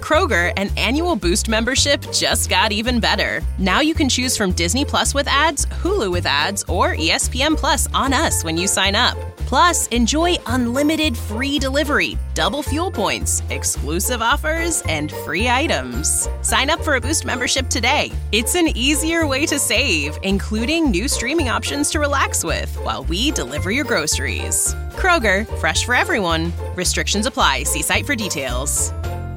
Kroger, an annual Boost membership just got even better. Now you can choose from Disney Plus with ads, Hulu with ads, or ESPN Plus on us when you sign up. Plus, enjoy unlimited free delivery, double fuel points, exclusive offers, and free items. Sign up for a Boost membership today. It's an easier way to save, including new streaming options to relax with while we deliver your groceries. Kroger, fresh for everyone. Restrictions apply. See site for details.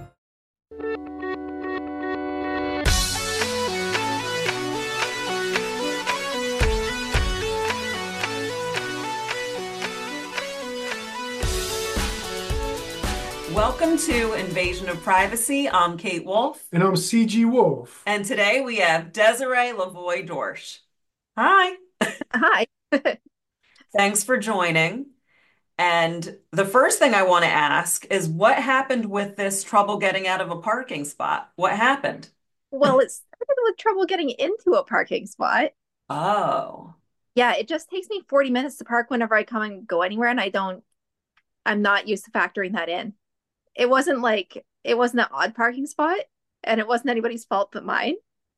Welcome to Invasion of Privacy. I'm Kate Wolf. And I'm CG Wolf. And today we have Desiree Lavoie Dorsch. Hi. Hi. Thanks for joining. And the first thing I want to ask is what happened with this trouble getting out of a parking spot? What happened? Well, it started with trouble getting into a parking spot. Oh. Yeah, it just takes me 40 minutes to park whenever I come and go anywhere, and I'm not used to factoring that in. It wasn't an odd parking spot, and it wasn't anybody's fault but mine.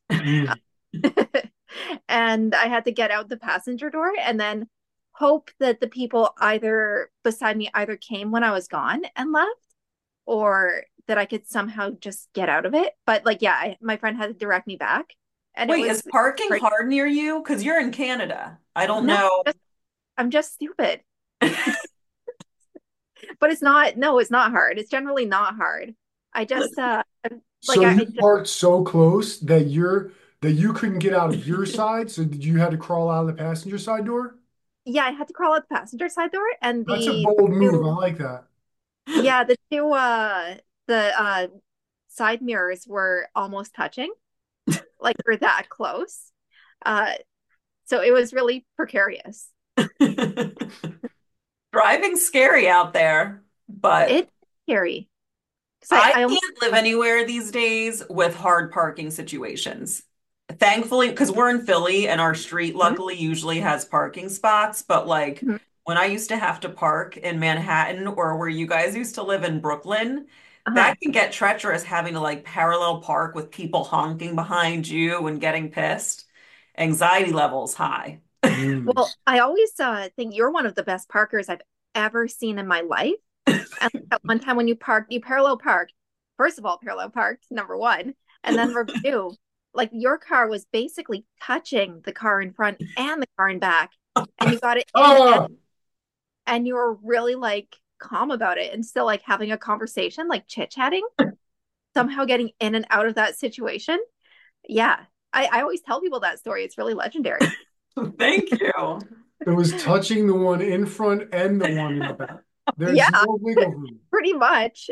And I had to get out the passenger door and then hope that the people either beside me either came when I was gone and left, or that I could somehow just get out of it. But my friend had to direct me back. And wait, is parking hard near you? Because you're in Canada. I don't know. I'm just stupid. But it's not hard. It's generally not hard. I just so you parked so close that you couldn't get out of your side, so you had to crawl out of the passenger side door? Yeah, I had to crawl out the passenger side door, and that's a bold move. I like that. Yeah, the side mirrors were almost touching. Like we're that close. So it was really precarious. Driving's scary out there, but it's scary. I can't live anywhere these days with hard parking situations. Thankfully, because we're in Philly and our street luckily usually has parking spots, but when I used to have to park in Manhattan or where you guys used to live in Brooklyn, that can get treacherous having to parallel park with people honking behind you and getting pissed. Anxiety levels high. Well, I always think you're one of the best parkers I've ever seen in my life. And at one time when you parallel parked. First of all, parallel parked, number one. And then number two, your car was basically touching the car in front and the car in back. And you got it in and you were really calm about it and still having a conversation, chit-chatting, somehow getting in and out of that situation. Yeah. I always tell people that story. It's really legendary. Thank you. It was touching the one in front and the one in the back. There's no wiggle room. Pretty much.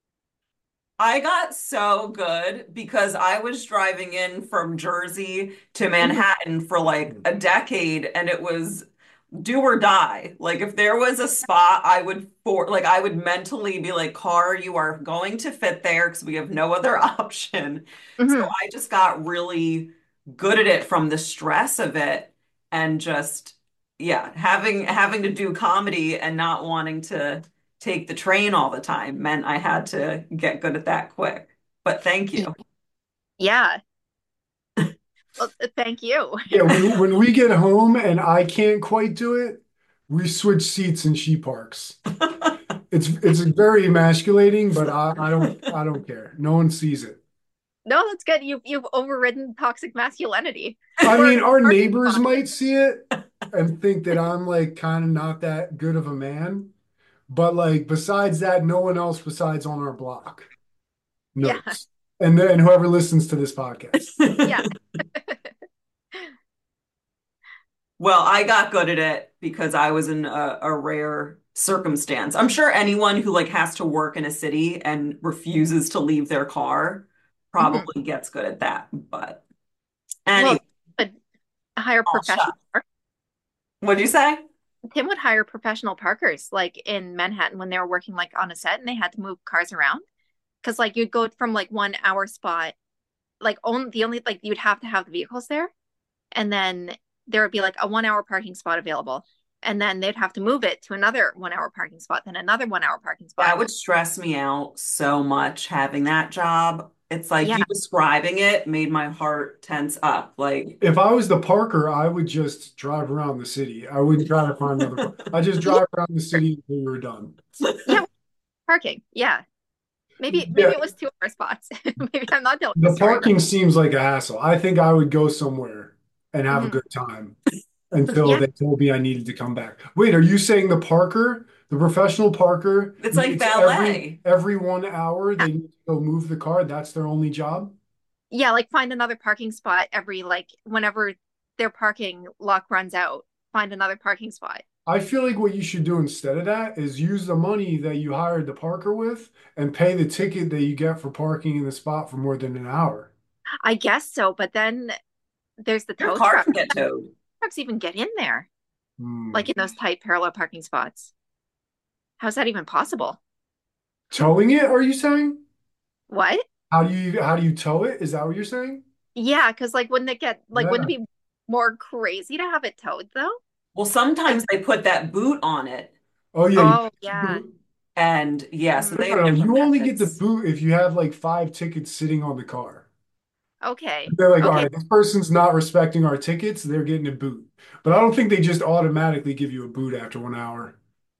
I got so good because I was driving in from Jersey to Manhattan for a decade, and it was do or die. If there was a spot, I would mentally be car, you are going to fit there because we have no other option. So I just got really good at it from the stress of it, and just having to do comedy and not wanting to take the train all the time meant I had to get good at that quick. But thank you. Yeah. Well, thank you. Yeah, when we get home and I can't quite do it, we switch seats and she parks. It's very emasculating, but I don't care. No one sees it. No, that's good. You've overridden toxic masculinity. I mean, our neighbors might see it and think that I'm kind of not that good of a man. But besides that, no one else besides on our block knows. Yeah. And then whoever listens to this podcast. Yeah. Well, I got good at it because I was in a rare circumstance. I'm sure anyone who has to work in a city and refuses to leave their car probably gets good at that. But anyway, hire professional. What'd you say? Tim would hire professional parkers in Manhattan when they were working on a set and they had to move cars around. Because you'd go from 1 hour spot, you'd have to have the vehicles there. And then there would be a 1 hour parking spot available. and then they'd have to move it to another 1 hour parking spot, then another 1 hour parking spot. That would stress me out so much having that job. It's like Yeah. you describing it made my heart tense up. Like, If I was the parker, I would just drive around the city. I wouldn't try to find another. I just drive around the city until we were done. Yeah, parking. Yeah. Maybe Yeah, it was 2 hour spots. Maybe I'm not telling the the story right. parking seems like a hassle. I think I would go somewhere and have a Mhm. good time until Yeah. they told me I needed to come back. Wait, are you saying the parker, the professional parker, it's like needs every ballet. every 1 hour they need to go move the car? That's their only job? Yeah, like find another parking spot every like whenever their parking lock runs out, find another parking spot. I feel like what you should do instead of that is use the money that you hired the parker with and pay the ticket that you get for parking in the spot for more than an hour. I guess so, but then there's the Your tow car truck. can get towed. Trucks even get in there, Hmm. like in those tight parallel parking spots. How's that even possible? Towing it, are you saying? What? How do you tow it? Is that what you're saying? Yeah, because like wouldn't Yeah. it be more crazy to have it towed though? Well, Like, sometimes they put that boot on it. Oh yeah, you oh get the yeah. boot. And yeah, so Mm, they No, have no, different you only get the methods. boot if you have like 5 tickets sitting on the car. okay. They're like, all Okay. right, this person's not respecting our tickets, they're getting a boot. But I don't think they just automatically give you a boot after 1 hour.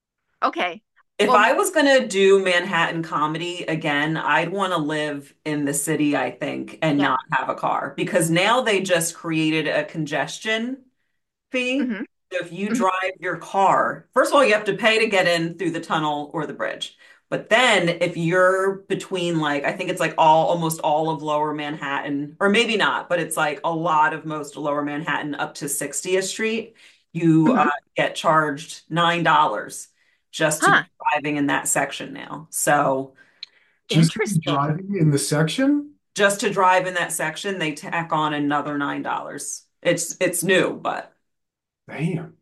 Okay. If Well, I was gonna do Manhattan comedy again, I'd want to live in the city, I think, and yeah. not have a car because now they just created a congestion fee. Hmm. So if you Hmm. drive your car, first of all, you have to pay to get in through the tunnel or the bridge. But then if you're between like, I think it's like almost all of Lower Manhattan, or maybe not, but it's like a lot of most Lower Manhattan up to 60th Street, you Hmm. get charged $9 just to be Huh. driving in that section now. So Just to be Interesting. driving in the section? just to drive in that section, they tack on another $9. It's new, but Damn.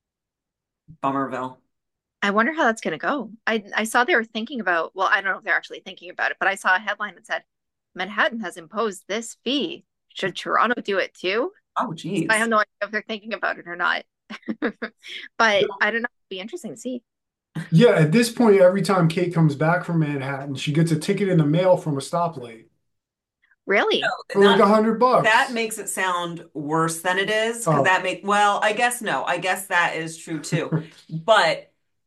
Bummerville. I wonder how that's going to go. I saw they were thinking about, well, I don't know if they're actually thinking about it, but I saw a headline that said Manhattan has imposed this fee. Should Toronto do it too? Oh, So I geez. have no idea if they're thinking about it or not. But I don't know. It'd be interesting to see. Yeah, at this point, every time Kate comes back from Manhattan, she gets a ticket in the mail from a stoplight Really? for like That $100. makes it sound worse than it is because Oh, that make well, I guess no. I guess that is true too. But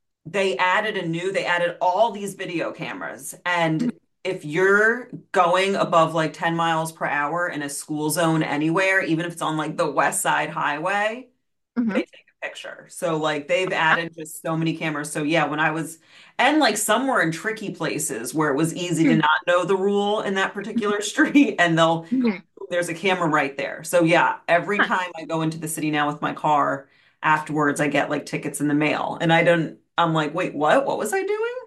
they added all these video cameras and if you're going above like 10 miles per hour in a school zone anywhere, even if it's on like the West Side Highway, they Hmm. take a picture. So like they've added just so many cameras. So yeah, when I was and like somewhere in tricky places where it was easy to not know the rule in that particular street and there's a camera right there. So yeah, every time I go into the city now with my car, afterwards I get like tickets in the mail. And I'm like, wait, what? What was I doing?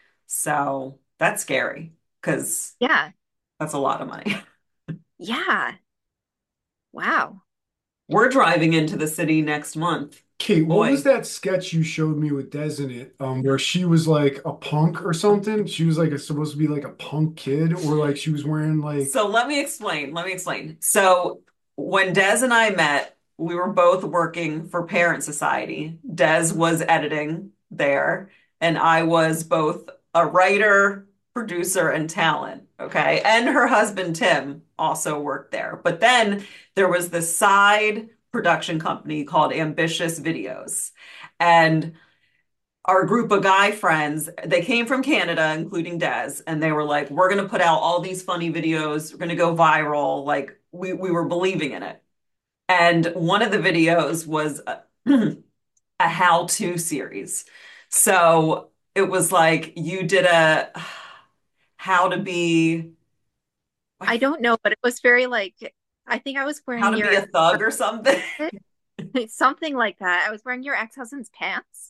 So that's scary because Yeah. that's a lot of money. Yeah. Wow. We're driving into the city next month. Kate, what was Boy. that sketch you showed me with Des in it? Where she was like a punk or something? She was like supposed to be like a punk kid, or like she was wearing like, So let me explain. Let me explain. So when Des and I met, we were both working for Parent Society. Des was editing there, and I was both a writer, producer, and talent. Okay. And her husband, Tim, also worked there. But then there was this side production company called Ambitious Videos. And our group of guy friends, they came from Canada, including Des, and they were like, we're going to put out all these funny videos. We're going to go viral. Like we were believing in it. And one of the videos was a how-to series. So it was like you did a how to be I don't know, but it was very like, I think I was how wearing to be your a thug or something. something like that. I was wearing your ex-husband's pants.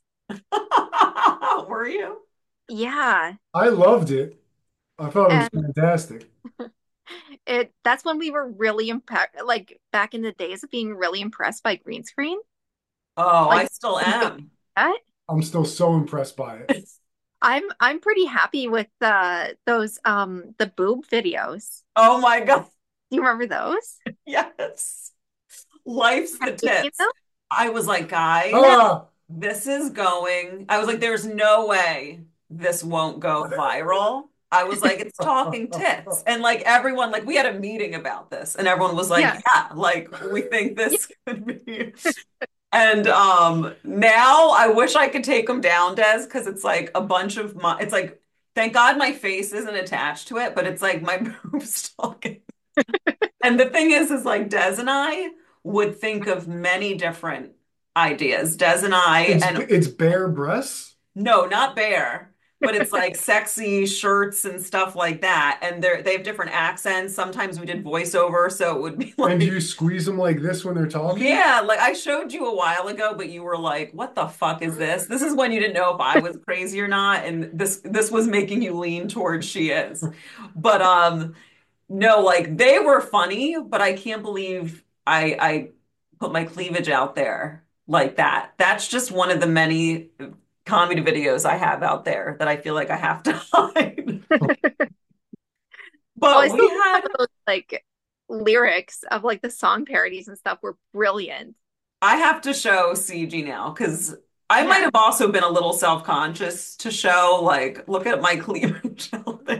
Were you? Yeah. I loved it. I thought it was And fantastic. that's when we were really impressed, like back in the days of being really impressed by green screen. Oh, I Like still video am. that. I'm still so impressed by it. I'm pretty happy with those the boob videos. Oh my God. Do you remember those? Yes. Life's Have the you seen tits. them? I was like, guys, Ah, this is going, I was like, there's no way this won't go viral. I was like, it's talking tits. And like everyone, like we had a meeting about this and everyone was like, Yeah. yeah, like we think Yeah. this could be. And now I wish I could take them down, Des, because it's like a bunch of my it's like thank God my face isn't attached to it, but it's like my boobs talking. And the thing is like Des and I would think of many different ideas. Des and I, and It's bare breasts. no, not bear, but it's like sexy shirts and stuff like that. And they have different accents. Sometimes we did voiceover, so it would be And like, you squeeze them like this when they're talking? yeah, like I showed you a while ago, but you were like, "What the fuck is this?" This is when you didn't know if I was crazy or not, and this was making you lean towards she is. But no, like they were funny, but I can't believe I put my cleavage out there like that. That's just one of the many comedy videos I have out there that I feel like I have to hide. Oh, I But we still think had, some of those like lyrics of like the song parodies and stuff were brilliant. I have to show CG now because I might Yeah. have also been a little self-conscious to show like, look at my cleavage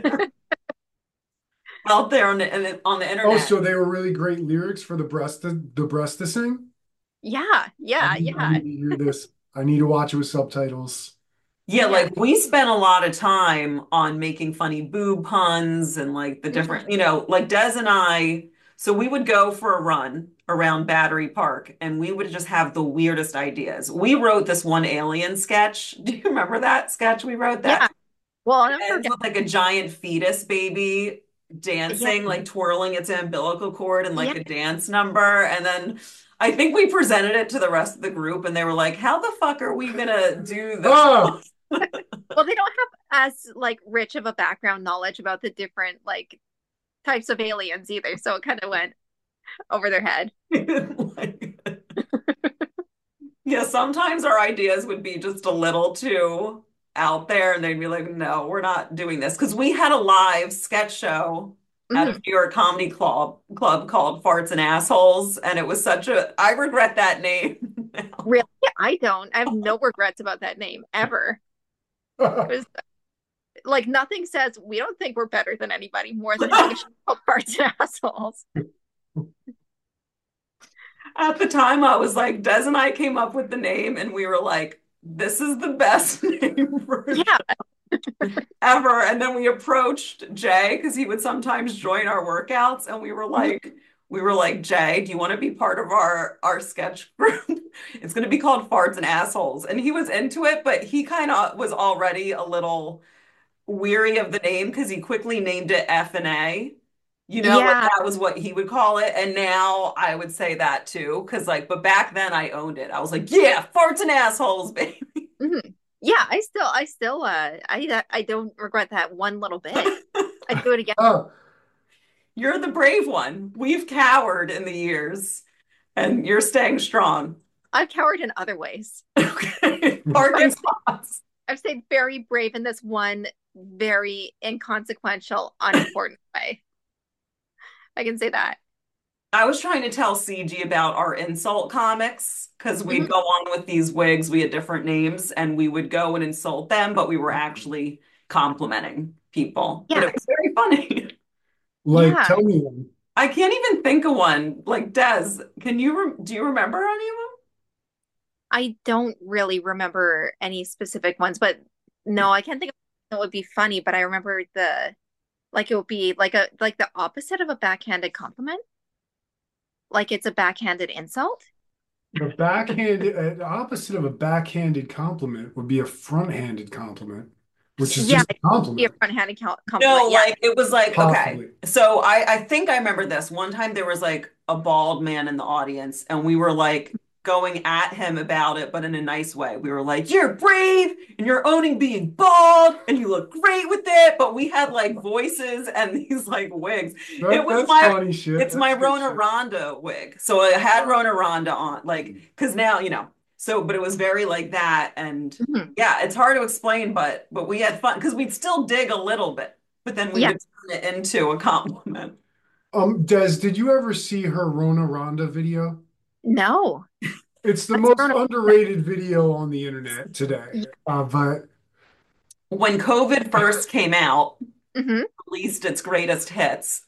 out there on the Oh, internet. so they were really great lyrics for the breast to sing? Yeah. I Yeah. need, I Yeah. need to hear this. I need to watch it with subtitles. Yeah, Yeah. like we spent a lot of time on making funny boob puns and like the Mhm. different, like Des and I, so we would go for a run around Battery Park and we would just have the weirdest ideas. We wrote this one alien sketch. Do you remember that sketch we wrote Yeah. that Well, I'll never ends forget. with like a giant fetus baby Yeah. dancing, like twirling its umbilical cord in like Yeah. a dance number. And then I think we presented it to the rest of the group and they were like, how the fuck are we gonna do this? Ah, Well, they don't have as like rich of a background knowledge about the different like types of aliens either, so it kind of went over their head. Like, yeah, sometimes our ideas would be just a little too out there, and they'd be like, no, we're not doing this. Because we had a live sketch show at a Mhm. New York Comedy Club called Farts and Assholes, and it was I regret that name now. Really? I don't. I have no regrets about that name ever. It was like nothing says we don't think we're better than anybody more than having a show called Parts and Assholes. At the time, I was like, Des and I came up with the name, and we were like, this is the best name for a Yeah. ever. And then we approached Jay because he would sometimes join our workouts, and we were like, Jay, do you want to be part of our sketch group? It's going to be called Farts and Assholes. And he was into it, but he kind of was already a little weary of the name because he quickly named it F and A. Like Yeah. that was what he would call it. And now I would say that too. Cause like, but back then I owned it. I was like, yeah, farts and assholes, baby. Mhm. Yeah, I don't regret that one little bit. I'd do it again. ah, You're the brave one. We've cowered in the years and you're staying strong. I've cowered in other ways. Okay. But Parking spots. I've stayed very brave in this one very inconsequential, unimportant way. I can say that. I was trying to tell CG about our insult comics because we'd Mhm. go on with these wigs. We had different names and we would go and insult them, but we were actually complimenting people. But Yeah. it was very funny. like, Yeah. tell me one. I can't even think of one. Like Des, do you remember any of I don't really remember any specific ones, but no, I can't think of that would be funny, but I remember the like it would be like the opposite of a backhanded compliment. Like it's a backhanded insult. The opposite of a backhanded compliment would be a front-handed compliment, which is Yeah, just a it would be a compliment, front-handed No, compliment. Yeah. like it was like, okay. possibly. So I think I remember this. One time there was like a bald man in the audience, and we were like going at him about it, but in a nice way. We were like, you're brave and you're owning being bald and you look great with it. But we had like voices and these like wigs. It was That's funny shit. it's my That's good Rona shit. Ronda wig. So I had Rona Ronda on, like, because now, so, but it was very like that. And Mhm. yeah, it's hard to explain, but we had fun because we'd still dig a little bit, but then we Yeah. would turn it into a compliment. Des, did you ever see her Rona Ronda video? No. It's the That's most Rona. underrated video on the internet today. But When COVID first came out, Hmm. released its greatest hits,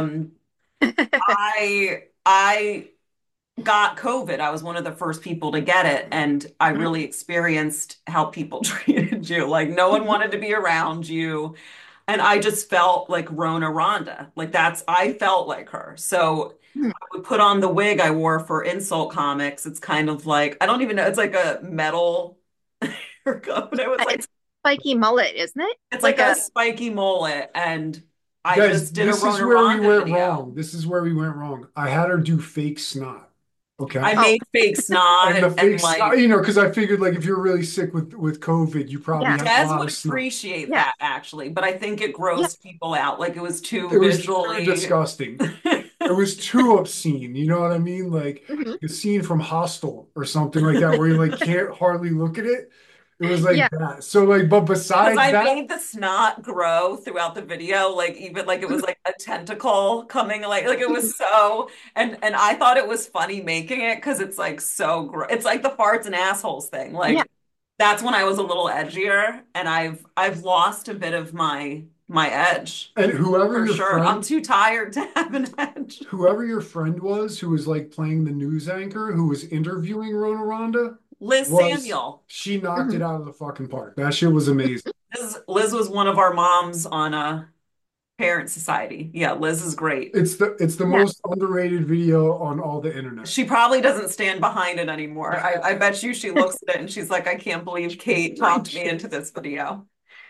I got COVID. I was one of the first people to get it, and I really experienced how people treated you. Like no one wanted to be around you. And I just felt like Rona Rhonda. Like I felt like her. So I would put on the wig I wore for Insult Comics. It's kind of like, I don't even know, it's like a metal haircut, but it was like, It's spiky mullet, isn't it? it's like Like a a spiky mullet. And I guys, just did a this is Rona where we Rhonda went video. wrong. This is where we went wrong. I had her do fake snot. I Okay. oh made fake snot And the and fake snot, like, because I figured like if you're really sick with COVID, you probably yeah, have a Des lot would of snot. appreciate yeah, that actually, but I think it yeah. grossed people out. Like it was too It was too visually. disgusting. It was too obscene. You know what I mean? Like Hmm. a scene from Hostel or something like that, where you like can't hardly look at it. It was like Yeah. that. So like, but Because besides I that, made the snot grow throughout the video, like even like it was like a tentacle coming, like it was so, and I thought it was funny making it because it's like so gross. It's like the farts and assholes thing. Yeah. Like that's when I was a little edgier, and I've lost a bit of my edge and for sure. I'm too tired to have an edge. whoever your friend was who was like playing the news anchor who was interviewing Rona Rhonda Liz was Samuel. she knocked Hmm. it out of the fucking park. That shit was amazing. Liz was one of our moms on a parent society. Yeah, Liz is great. It's the Yeah. most underrated video on all the internet. She probably doesn't stand behind it anymore. I bet you she looks at it and she's like, I can't believe Kate talked me into this video.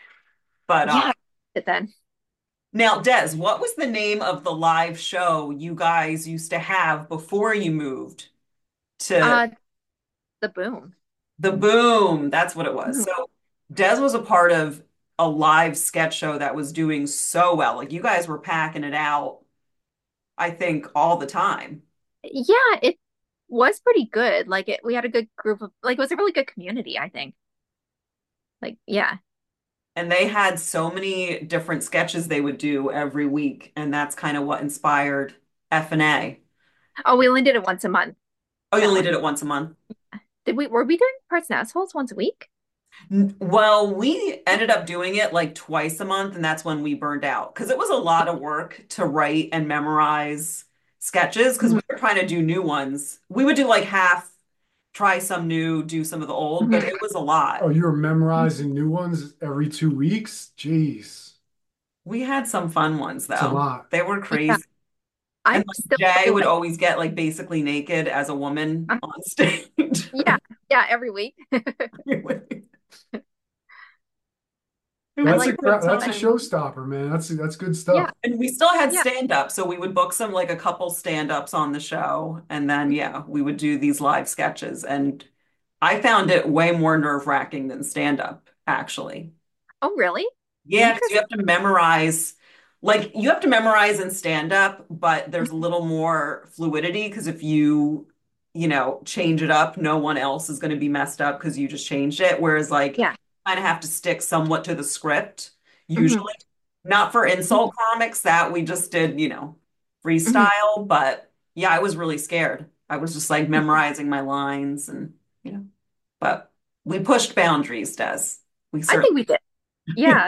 But Yeah. Then now, Des, what was the name of the live show you guys used to have before you moved to uh the boom. the Boom? That's what it was. Mhm. So Des was a part of a live sketch show that was doing so well. Like you guys were packing it out, I think, all the time. Yeah, it was pretty good. Like we had a good group of like it was a really good community, I think. Like yeah. And they had so many different sketches they would do every week, and that's kind of what inspired F&A. Oh, we only did it once a month. Oh, you That only one. did it once a month? Were we doing parts and assholes once a week? Well, we ended up doing it like twice a month, and that's when we burned out because it was a lot of work to write and memorize sketches because we Mhm. were trying to do new ones. We would do like half, try some new, do some of the old, but Mhm. it was a lot. Oh, you were memorizing new ones every 2 weeks? Jeez. We had some fun ones It's a though. lot. They were Yeah, crazy. And I'm like still Jay would doing. always get like basically naked as a woman on stage. Yeah, yeah, every week. I That's a like crap. That's a like showstopper, man. That's good yeah, stuff. And we still had yeah. stand up, so we would book some like a couple stand ups on the show, and then yeah, we would do these live sketches. And I found it way more nerve-wracking than stand up, actually. Oh, really? Yeah, because you Interesting. have to memorize, like you have to memorize in stand up, but there's a little more fluidity because if you change it up, no one else is going to be messed up because you just changed it. Whereas like Yeah. kind of have to stick somewhat to the script, Hmm. usually. Not for insult comics that we just did, Hmm. freestyle, but yeah, I was really scared. I was just like memorizing my lines and but we pushed boundaries, Des. We I think certainly. we did. Yeah.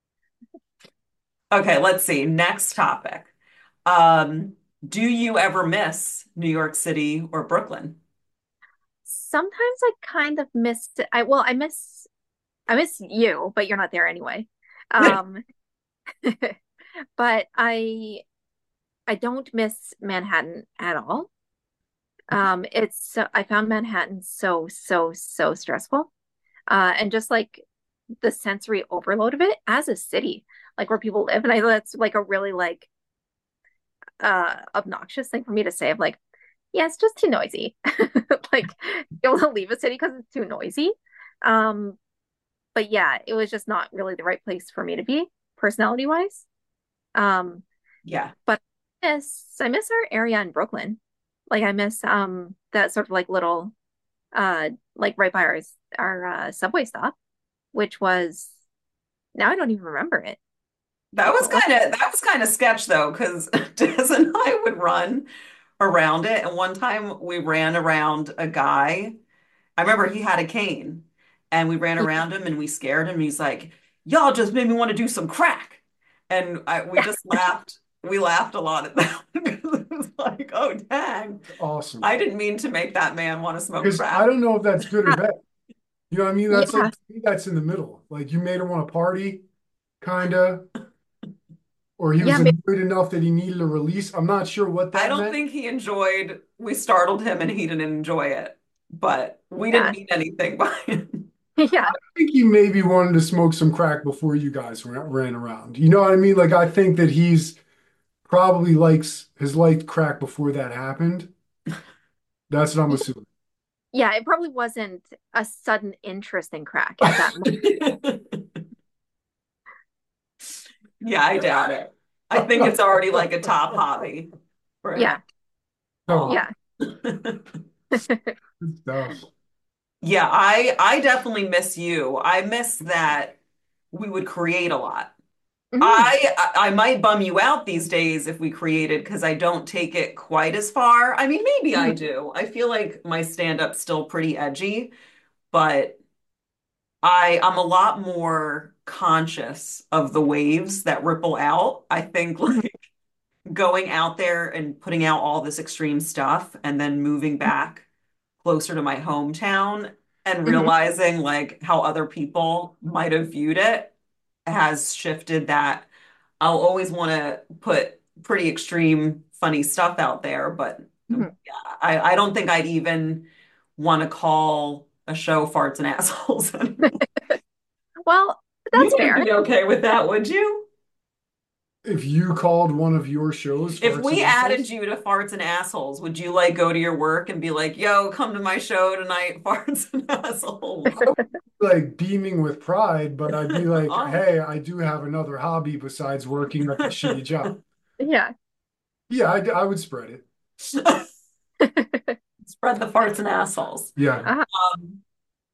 Okay, let's see. Next topic. Um, do you ever miss New York City or Brooklyn? Sometimes I kind of miss it. I miss you, but you're not there anyway. Um, but I don't miss Manhattan at all. I found Manhattan so stressful. And just like the sensory overload of it as a city, like where people live. And I that's like a really like obnoxious thing for me to say of like, yeah, it's just too noisy. Like be able to leave a city because it's too noisy. Um, but yeah, it was just not really the right place for me to be personality wise. Um, Yeah. but I miss our area in Brooklyn. Like I miss that sort of like little like right by our subway stop, which was now I don't even remember it. That was What was kind of sketch though, because Des and I would run around it. And one time we ran around a guy. I remember he had a cane and we ran around him and we scared him. He's like, y'all just made me want to do some crack. And we just laughed. We laughed a lot at that because it was like, oh, dang. Awesome. I didn't mean to make that man want to smoke Because crack. I don't know if that's good or bad. You know what I mean? That's Yeah. like, to me, that's in the middle. Like you made him want to party, kind of, or he was Yeah, maybe, annoyed enough that he needed a release. I'm not sure what I that don't meant. think he enjoyed, we startled him and he didn't enjoy it, but we didn't yeah, mean anything by it. yeah, I think he maybe wanted to smoke some crack before you guys ran around. You know what I mean? Like I think that he's probably has liked crack before that happened. That's what I'm assuming. yeah. It probably wasn't a sudden interest in crack at that moment. Yeah, I doubt it. I think it's already like a top hobby for him. Yeah, Oh, yeah. good stuff. Yeah, I definitely miss you. I miss that we would create a lot. Mhm. I might bum you out these days if we created because I don't take it quite as far. I mean, maybe I Mhm. do. I feel like my stand-up's still pretty edgy, but I'm a lot more conscious of the waves that ripple out. I think Mhm. like going out there and putting out all this extreme stuff and then moving back closer to my hometown and Mhm. realizing like how other people might have viewed it has shifted that I'll always want to put pretty extreme funny stuff out there, but yeah, Mhm. I don't think I'd even want to call a show farts and assholes anymore. Well, You that's wouldn't fair. be okay with that, would you? If you called one of your shows If Farts and we added Assholes, you to farts and assholes, would you like go to your work and be like, yo, come to my show tonight, farts and assholes? I would be like beaming with pride, but I'd be like, Oh. hey, I do have another hobby besides working at the shitty job. Yeah. Yeah, I would spread it. Spread the farts and assholes. Yeah. Uh, Um,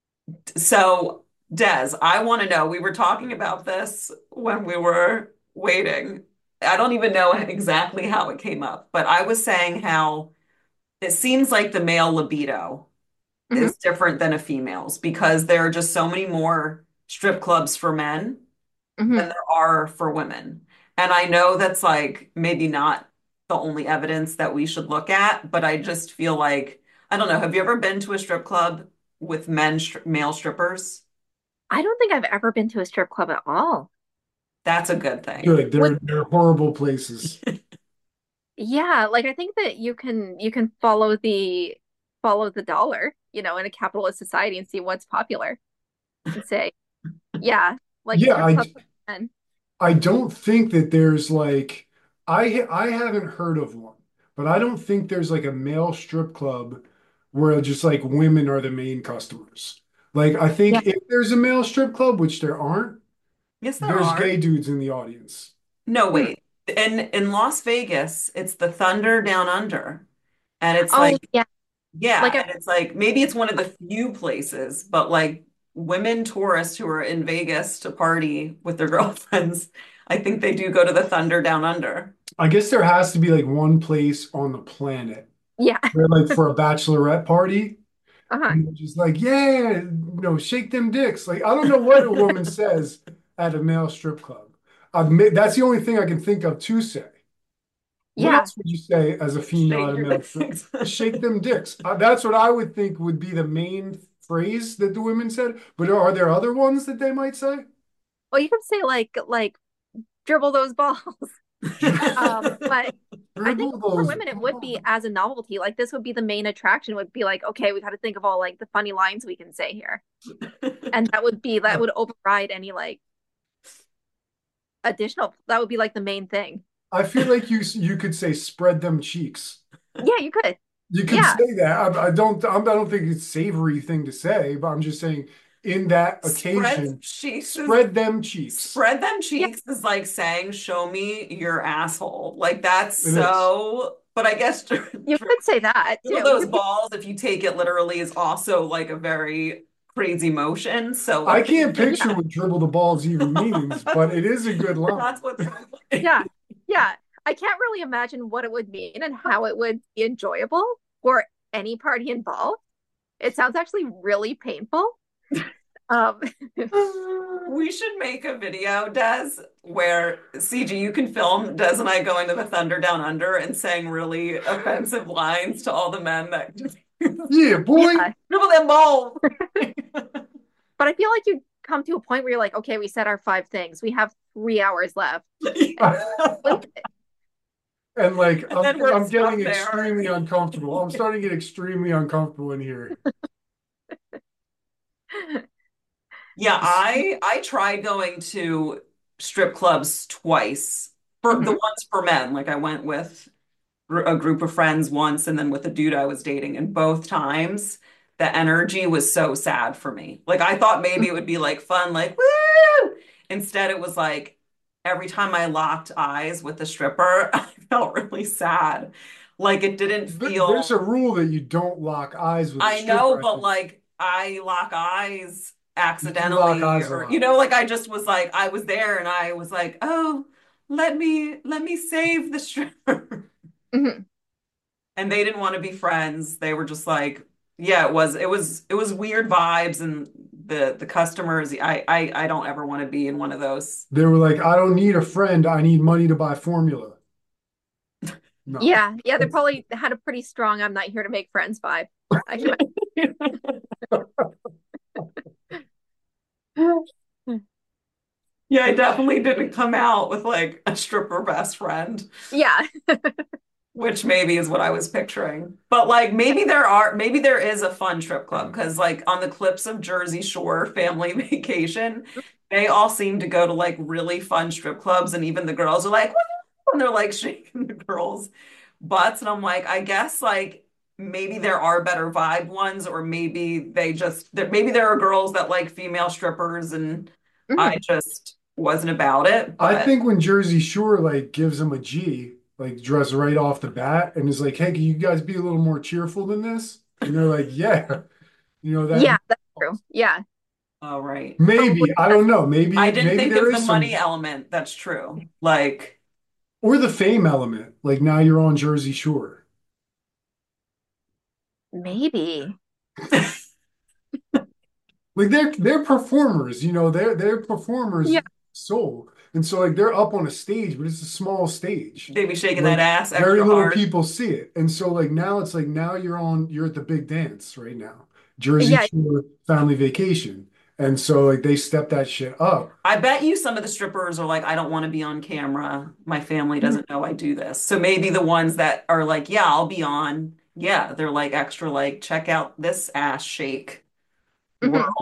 so, Des, I want to know, we were talking about this when we were waiting. I don't even know exactly how it came up, but I was saying how it seems like the male libido mhm. is different than a female's because there are just so many more strip clubs for men than Mhm. there are for women. And I know that's like maybe not the only evidence that we should look at, but I just feel like, I don't know, have you ever been to a strip club with male strippers? I don't think I've ever been to a strip club at all. That's a good thing. Good. Would They're horrible places. Yeah, like I think that you can follow the dollar, in a capitalist society and see what's popular and say, yeah, like Yeah, strip clubs for men. I don't think that there's like I haven't heard of one, but I don't think there's like a male strip club where just like women are the main customers. Like I Yeah. think if there's a male strip club, which there aren't, Yes, there there's are. gay dudes in the audience. No, Hmm. wait. In Las Vegas, it's the Thunder Down Under. And it's Oh, like, yeah. yeah, Like I and it's like maybe it's one of the few places, but like women tourists who are in Vegas to party with their girlfriends, I think they do go to the Thunder Down Under. I guess there has to be like one place on the planet yeah. where like for a bachelorette party, Uh-huh. you're just like, yeah, shake them dicks. Like I don't know what a woman says at a male strip club. That's the only thing I can think of to say. What Yeah. else would you say as a female Shake at a your male strip? dicks. Shake them dicks. That's what I would think would be the main phrase that the women said. But are there other ones that they might say? Well, you could say like dribble those balls. But I think Dribble for those women it would be balls. as a novelty. Like this would be the main attraction, would be like, okay, we got to think of all like the funny lines we can say here. And that would override any like additional, that would be like the main thing. I feel like you could say spread them cheeks. Yeah, you could. You could Yeah. say that. I don't think it's a savory thing to say, but I'm just saying in that occasion, Spread them Yeah. cheeks is like saying, show me your asshole. Like that's It is. so, but I guess You could say that dribble too. those balls, if you take it literally, is also like a very crazy motion. So I like can't Yeah. picture what dribble the balls even means, but it is a good line. that's what's Yeah. Yeah. I can't really imagine what it would mean and how it would be enjoyable for any party involved. It sounds actually really painful. Um, We should make a video, Des, where CG, you can film Des and I going to the Thunder Down Under and saying really offensive lines to all the men that just Yeah, boy. yeah, dribble them balls. but I feel like you come to a point where you're like, okay, we said our 5 things. We have 3 hours left. And like And then we're I'm stuck getting there. extremely uncomfortable. I'm starting to get extremely uncomfortable in here. Yeah, I tried going to strip clubs twice for the Mhm. ones for men. Like I went with a group of friends once and then with a dude I was dating, and both times the energy was so sad for me. Like I thought maybe it would be like fun, like woo! Instead it was like every time I locked eyes with the stripper, I felt really sad. Like it didn't There's feel a rule that you don't lock eyes with a I know, stripper. I but think. like I lock eyes You lock accidentally eyes a or lot. like I just was like I was there and I was like, "Oh, let me save the stripper." Mhm. And they didn't want to be friends. They were just like, yeah, it was weird vibes and the customers, I don't ever want to be in one of those. They were like, I don't need a friend. I need money to buy formula. No. Yeah, yeah, they probably had a pretty strong "I'm not here to make friends" vibe. I can imagine. Yeah, I definitely didn't come out with like a stripper best friend. Yeah. Which maybe is what I was picturing. But like maybe there is a fun strip club because like on the clips of Jersey Shore Family Vacation, they all seem to go to like really fun strip clubs and even the girls are like, "Woo!" And they're like shaking the girls' butts. And I'm like, I guess like maybe there are better vibe ones, or maybe maybe there are girls that like female strippers and I Mhm. just wasn't about it. I But think when Jersey Shore like gives them a G, like dress right off the bat, and is like, "Hey, can you guys be a little more cheerful than this?" And they're like, "Yeah." That Yeah, that's true. Yeah. all right. maybe Probably I don't know. Maybe I didn't think there of the is money some element. That's true. Like, or the fame element. Like now you're on Jersey Shore. maybe. Like they're performers, they're performers Yeah. soul. And so like they're up on a stage, but it's a small stage. they be shaking that Like ass very extra little hard. people see it. And so like now it's like now you're at the big dance right now. Jersey Yeah. Shore family vacation. And so like they step that shit up. I bet you some of the strippers are like, I don't want to be on camera. My family doesn't know I do this. So maybe the ones that are like, yeah, I'll be on. Yeah, they're like extra like, check out this ass shake world. Mhm.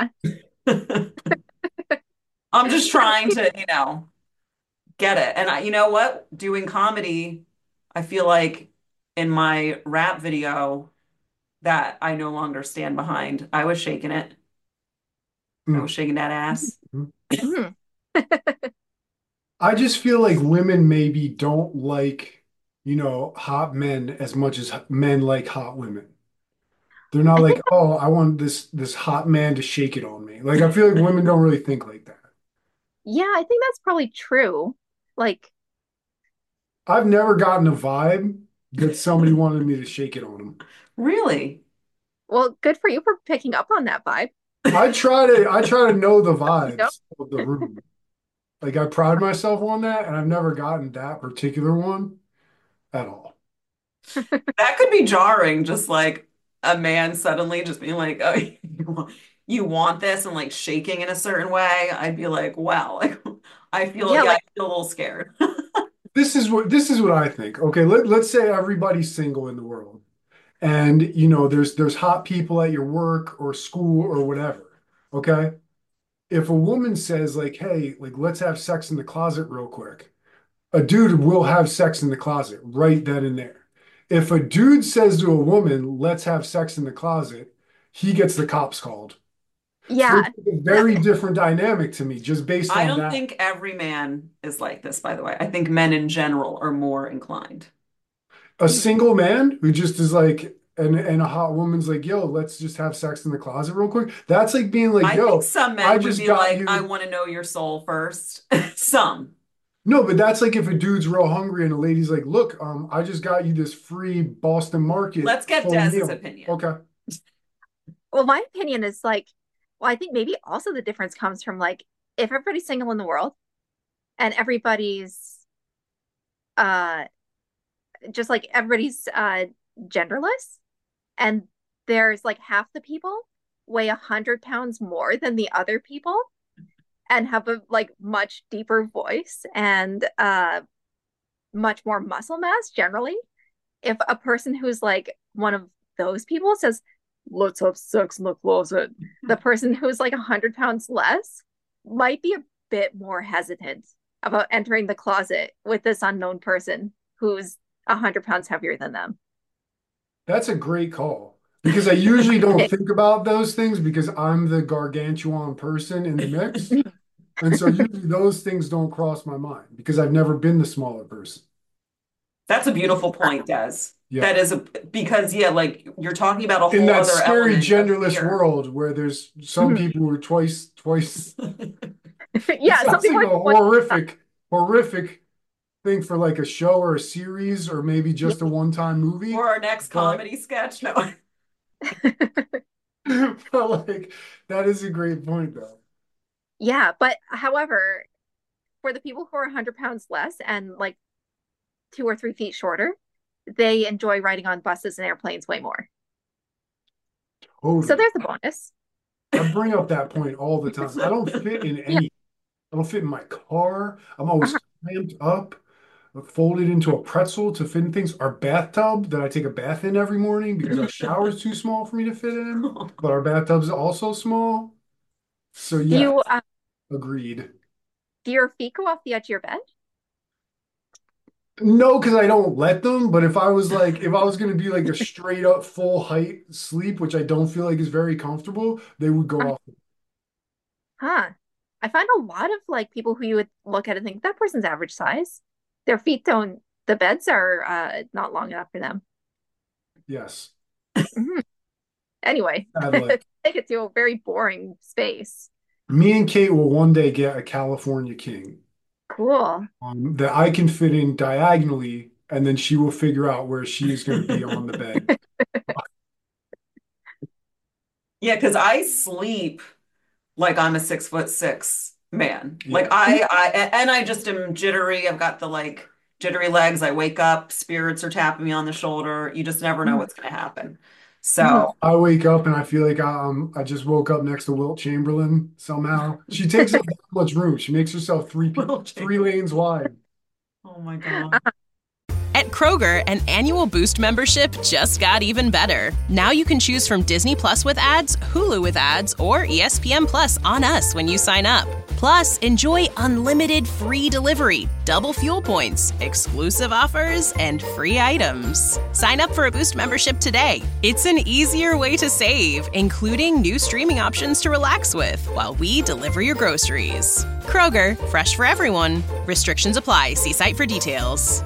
I'm just trying to, get it. And you know what? Doing comedy, I feel like in my rap video that I no longer stand behind. I was shaking it. I was Mm. shaking that ass. Mhm. I just feel like women maybe don't like, hot men as much as men like hot women. They're not I like, think, oh, I want this hot man to shake it on me. Like I feel like women don't really think like that. yeah, I think that's probably true. Like, I've never gotten a vibe that somebody wanted me to shake it on them. Really? well, good for you for picking up on that vibe. I try to know the You know? vibes of the room. Like I pride myself on that, and I've never gotten that particular one at all. That could be jarring, just like a man suddenly just being like, oh, you want this and like shaking in a certain way. I'd be like, wow, like Yeah, I like, feel a little scared. This is what I think. Okay, let's say everybody's single in the world. And there's hot people at your work or school or whatever. Okay. If a woman says like, hey, like let's have sex in the closet real quick, a dude will have sex in the closet right then and there. If a dude says to a woman, let's have sex in the closet, he gets the cops called. So yeah, it's a very different dynamic to me just based I on don't that. think every man is like this, by the way. I think men in general are more inclined. A mhm. single man who just is like, and a hot woman's like, yo, let's just have sex in the closet real quick. That's like being like, I think yo, some I men would just be got like, I you. want to know your soul first. Some. No, but that's like if a dude's real hungry and a lady's like, "Look, I just got you this free Boston Market Let's get full Dez's meal." opinion. Okay. Well, my opinion is like, well, I think maybe also the difference comes from like if everybody's single in the world and everybody's uh just like everybody's genderless and there's like half the people weigh 100 pounds more than the other people and have a like much deeper voice and much more muscle mass generally. If a person who's like one of those people says, let's have sex in the closet, the person who's like 100 pounds less might be a bit more hesitant about entering the closet with this unknown person who's 100 pounds heavier than them. That's a great call because I usually don't think about those things because I'm the gargantuan person in the mix. And so usually those things don't cross my mind because I've never been the smaller person. That's a beautiful point, Des. Yeah. That is because yeah, like you're talking about a In whole that other scary element of genderless fear. world where there's some people who are twice. Yeah, It some sounds like people a are horrific thing for like a show or a series or maybe just a one-time movie. For our next But comedy sketch. No. but like that is a great point though. yeah, but however, for the people who are 100 pounds less and like 2 or 3 feet shorter, they enjoy riding on buses and airplanes way more. So Totally. there's a bonus. I bring up that point all the time. I don't fit in Yeah. any. I don't fit in my car. I'm Uh-huh. always cramped up, folded into a pretzel to fit in things. Our bathtub that I take a bath in every morning because our shower is too small for me to fit in, but our bathtub's also small. So Do yeah, you agreed. do your feet go off the edge of your bed? No, because I don't let them. But if I was gonna be like a straight up full height sleep, which I don't feel like is very comfortable, they would go Uh, off. Huh. I find a lot of like people who you would look at and think that person's average size. Their feet don't, the beds are not long enough for them. Yes. Mhm. Anyway, Bad luck. take it to a very boring space. Me and Kate will one day get a California King Cool. that I can fit in diagonally, and then she will figure out where she is going to be on the bed. Yeah, because I sleep like I'm a 6'6" man. Like Yeah. and I just am jittery. I've got the like jittery legs. I wake up, spirits are tapping me on the shoulder. You just never know Mhm. what's gonna happen. Mhm. So I wake up and I feel like I just woke up next to Wilt Chamberlain somehow. She takes up that much room. She makes herself Will three change. lanes wide. Oh my God. At Kroger, an annual Boost membership just got even better. Now you can choose from Disney Plus with ads, Hulu with ads, or ESPN Plus on us when you sign up. Plus, enjoy unlimited free delivery, double fuel points, exclusive offers, and free items. Sign up for a Boost membership today. It's an easier way to save, including new streaming options to relax with while we deliver your groceries. Kroger, fresh for everyone. Restrictions apply. See site for details.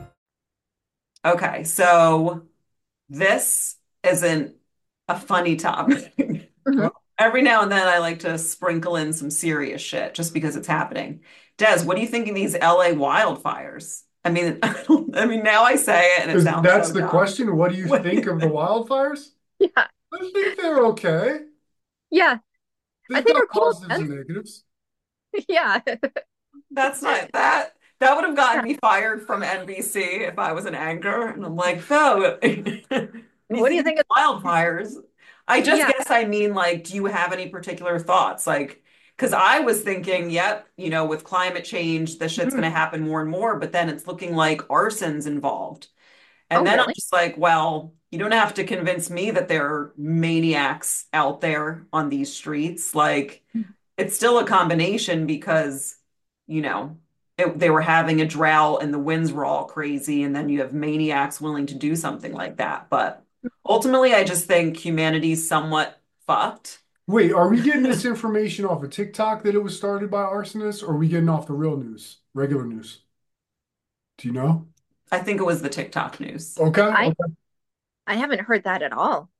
Okay, so this isn't a funny topic. Mhm. Every now and then I like to sprinkle in some serious shit just because it's happening. Des, what do you think of these LA wildfires? I mean, I mean, now I say it and it sounds That's so the dumb. question. What do you What do think you of the think? wildfires? Yeah. I think they're okay. Yeah. I They've think they're got cool. positives and negatives. Yeah. That's not that. That would have gotten Yeah. me fired from NBC if I was an anchor. And I'm like, no, you What do think you of think of, wildfires? I just yeah. guess I mean, like, do you have any particular thoughts? Like, because I was thinking, yep, with climate change, this shit's going Mhm. to happen more and more, but then it's looking like arson's involved. And Oh, then I'm really? just like, well, you don't have to convince me that there are maniacs out there on these streets. Like, it's still a combination because, you know, they were having a drought and the winds were all crazy, and then you have maniacs willing to do something like that. But ultimately, I just think humanity's somewhat fucked. Wait, are we getting this information off of TikTok that it was started by arsonists, or are we getting off the real news, regular news? Do you know? I think it was the TikTok news. Okay, I okay. I haven't heard that at all.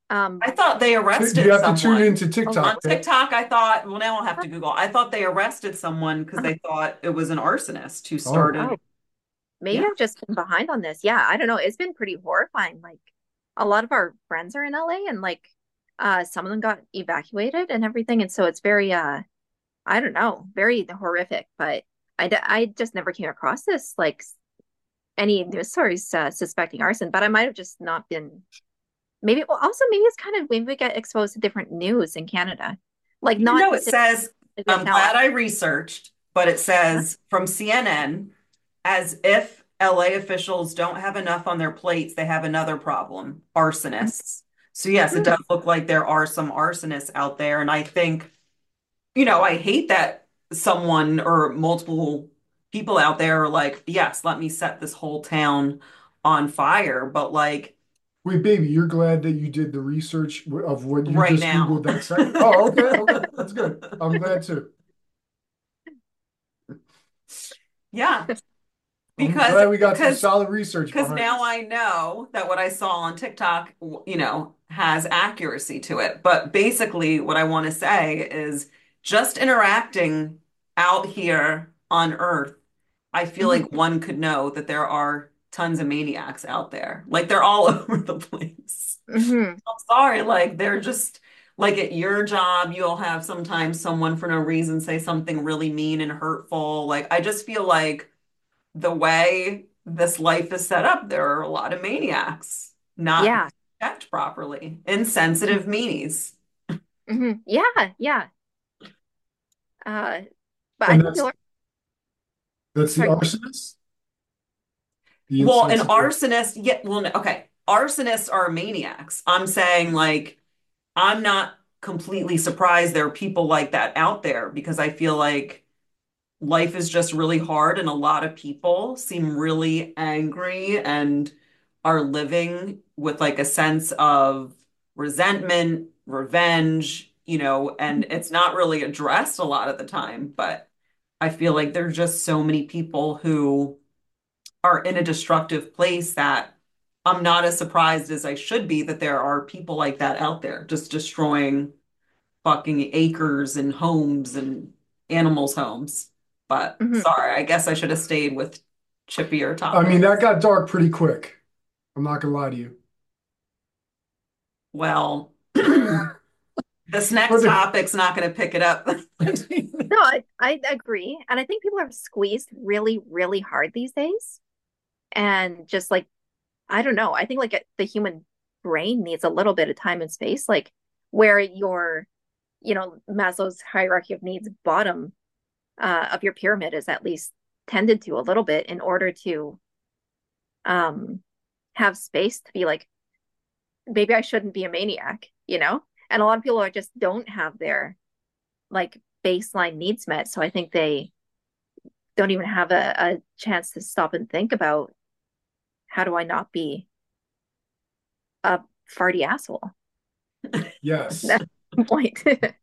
I thought they You arrested have to tune someone. into Oh, TikTok, On man. TikTok, I thought, well, now I'll have to Google. I thought they arrested someone because they thought it was an arsonist who Oh, started. oh, maybe Yeah. I've just been behind on this. Yeah, I don't know. It's been pretty horrifying. Like a lot of our friends are in LA and like some of them got evacuated and everything. And so it's very I don't know, very horrific, but I just never came across this like any news stories suspecting arson, but I might have just not been maybe well also maybe it's kind of maybe we get exposed to different news in Canada. Like You not know, to it say says, as you'll I'm tell. glad I researched, but it says from CNN, as if LA officials don't have enough on their plates, they have another problem, arsonists. So yes, it Hmm, does look like there are some arsonists out there. And I think, I hate that someone or multiple people out there are like, yes, let me set this whole town on fire. But like wait, baby, you're glad that you did the research of what you right just now. Googled that site? Oh, okay, okay, that's good. I'm glad too. Yeah, I'm because glad we got some because solid research because behind now this. I know that what I saw on TikTok, has accuracy to it. But basically, what I want to say is just interacting out here on Earth, I feel mhm, like one could know that there are tons of maniacs out there. Like they're all over the place. mhm. I'm sorry, like they're just like at your job, you'll have sometimes someone for no reason say something really mean and hurtful. Like I just feel like the way this life is set up, there are a lot of maniacs not Yeah. checked properly, insensitive meanies. Yeah, yeah. Uh, but I And think that's people are that's the sorry, go arsonist, the Well, an insensitive. arsonist, yeah, well, no, okay. Arsonists are maniacs. I'm saying, like, I'm not completely surprised there are people like that out there because I feel like life is just really hard and a lot of people seem really angry and are living with like a sense of resentment, revenge, and it's not really addressed a lot of the time, but I feel like there's just so many people who are in a destructive place that I'm not as surprised as I should be that there are people like that out there just destroying fucking acres and homes and animals' homes. But Mhm. sorry, I guess I should have stayed with chippier I mean, that topics. got dark pretty quick. I'm not gonna lie to you. Well, But this next the- topic's not going to pick it up. No, I agree. And I think people are squeezed really, really hard these days. And just like, I don't know, I think like the human brain needs a little bit of time and space, like where Maslow's hierarchy of needs bottom of your pyramid is at least tended to a little bit in order to um have space to be like, maybe I shouldn't be a maniac, you know? And a lot of people are just don't have their like baseline needs met. So I think they don't even have a chance to stop and think about how do I not be a farty asshole? yes, That's the point.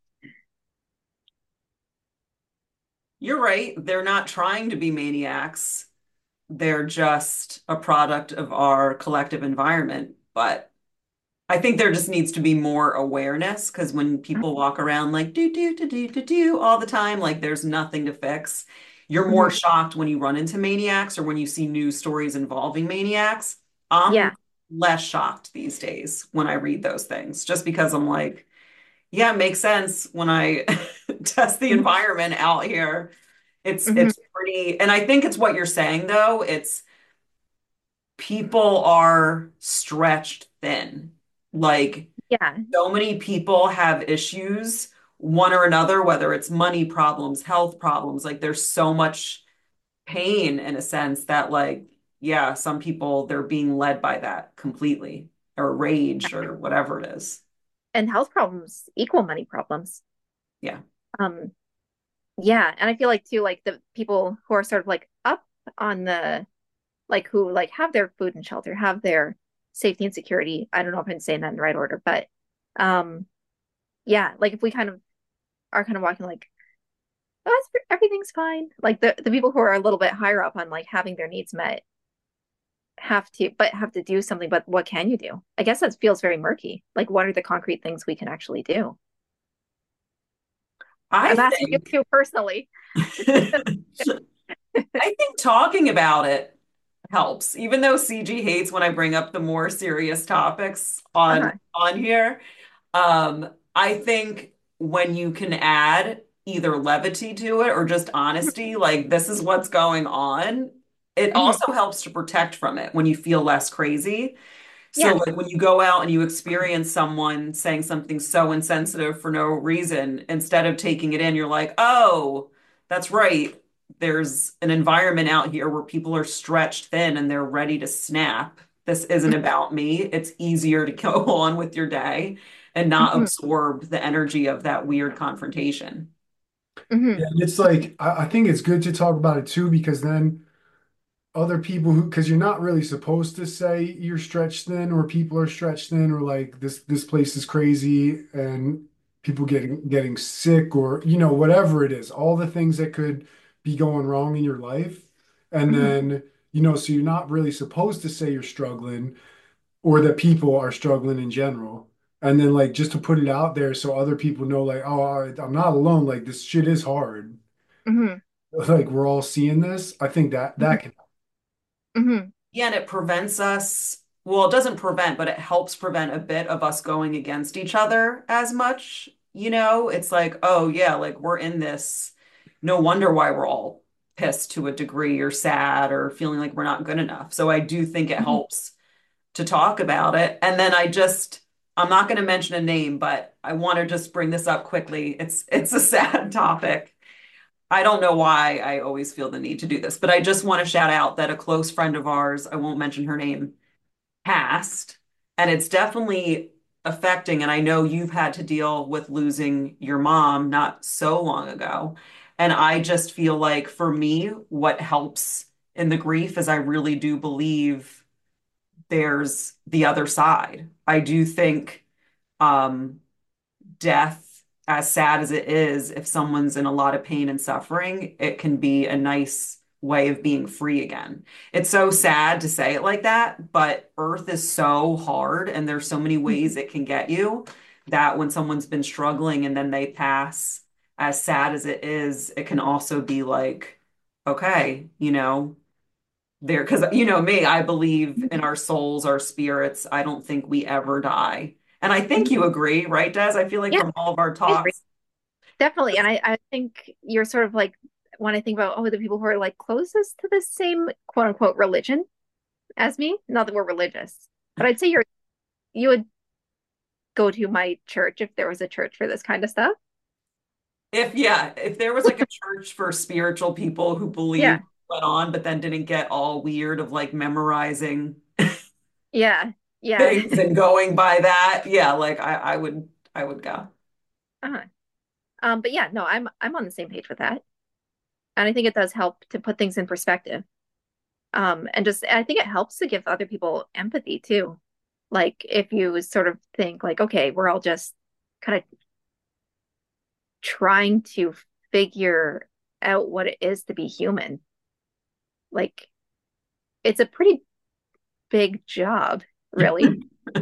You're right. They're not trying to be maniacs. They're just a product of our collective environment. But I think there just needs to be more awareness because when people walk around like do all the time, like there's nothing to fix. You're more Mhm. shocked when you run into maniacs or when you see news stories involving maniacs. I'm Yeah. less shocked these days when I read those things, just because I'm like, yeah, it makes sense when I test the Mhm. environment out here. It's Mhm. it's pretty, and I think it's what you're saying though. It's people are stretched thin. Like Yeah. so many people have issues, one or another, whether it's money problems, health problems. Like there's so much pain in a sense that, like, yeah, some people they're being led by that completely, or rage, or whatever it is. And health problems equal money problems. Yeah. Um, yeah. And I feel like too, like the people who are sort of like up on the like who like have their food and shelter, have their safety and security. I don't know if I'm saying that in the right order, but um yeah, like if we kind of are kind of walking like, oh, everything's fine. Like the people who are a little bit higher up on like having their needs met have to do something. But what can you do? I guess that feels very murky. Like, what are the concrete things we can actually do? I I'm asking you think too personally. I think talking about it helps, even though CG hates when I bring up the more serious topics Uh-huh. on here. I think when you can add either levity to it or just honesty, like this is what's going on, it Hmm. also helps to protect from it when you feel less crazy. So, Yeah. like when you go out and you experience someone saying something so insensitive for no reason, instead of taking it in, you're like, oh, that's right. There's an environment out here where people are stretched thin and they're ready to snap. This isn't about me. It's easier to go on with your day and not Hmm. absorb the energy of that weird confrontation. Yeah, Hmm. and it's like I think it's good to talk about it too because then other people who because you're not really supposed to say you're stretched thin or people are stretched thin or like this place is crazy and people getting sick or whatever it is, all the things that could be going wrong in your life. And Hmm. then, so you're not really supposed to say you're struggling or that people are struggling in general. And then like just to put it out there so other people know like, oh, I'm not alone. Like this shit is hard. Hmm. Like we're all seeing this. I think that can. Hmm. Yeah, and it prevents us, well, it doesn't prevent, but it helps prevent a bit of us going against each other as much. It's like, oh, yeah, like we're in this. No wonder why we're all pissed to a degree or sad or feeling like we're not good enough. So I do think it Hmm. helps to talk about it. And then I'm not going to mention a name, but I want to just bring this up quickly. It's a sad topic. I don't know why I always feel the need to do this, but I just want to shout out that a close friend of ours, I won't mention her name, passed. And it's definitely affecting. And I know you've had to deal with losing your mom not so long ago. And I just feel like for me, what helps in the grief is I really do believe there's the other side. I do think um, death, as sad as it is, if someone's in a lot of pain and suffering, it can be a nice way of being free again. It's so sad to say it like that, but Earth is so hard and there's so many ways it can get you that when someone's been struggling and then they pass, as sad as it is, it can also be like, okay, there, because me, I believe in our souls, our spirits. I don't think we ever die. And I think you agree, right, Des? I feel like Yeah, from all of our I agree. talks, Definitely. And I think you're sort of like when I think about, oh, the people who are like closest to the same quote unquote religion as me, not that we're religious, but I'd say you would go to my church if there was a church for this kind of stuff. if there was like a church for spiritual people who Yeah. believed went on, but then didn't get all weird of like memorizing Yeah. Yeah. things and going by that, yeah, like I would go. Uh-huh. But yeah, no, I'm on the same page with that. And I think it does help to put things in perspective. And just I think it helps to give other people empathy too. Like if you sort of think like, okay, we're all just kind of trying to figure out what it is to be human. Like it's a pretty big job, really,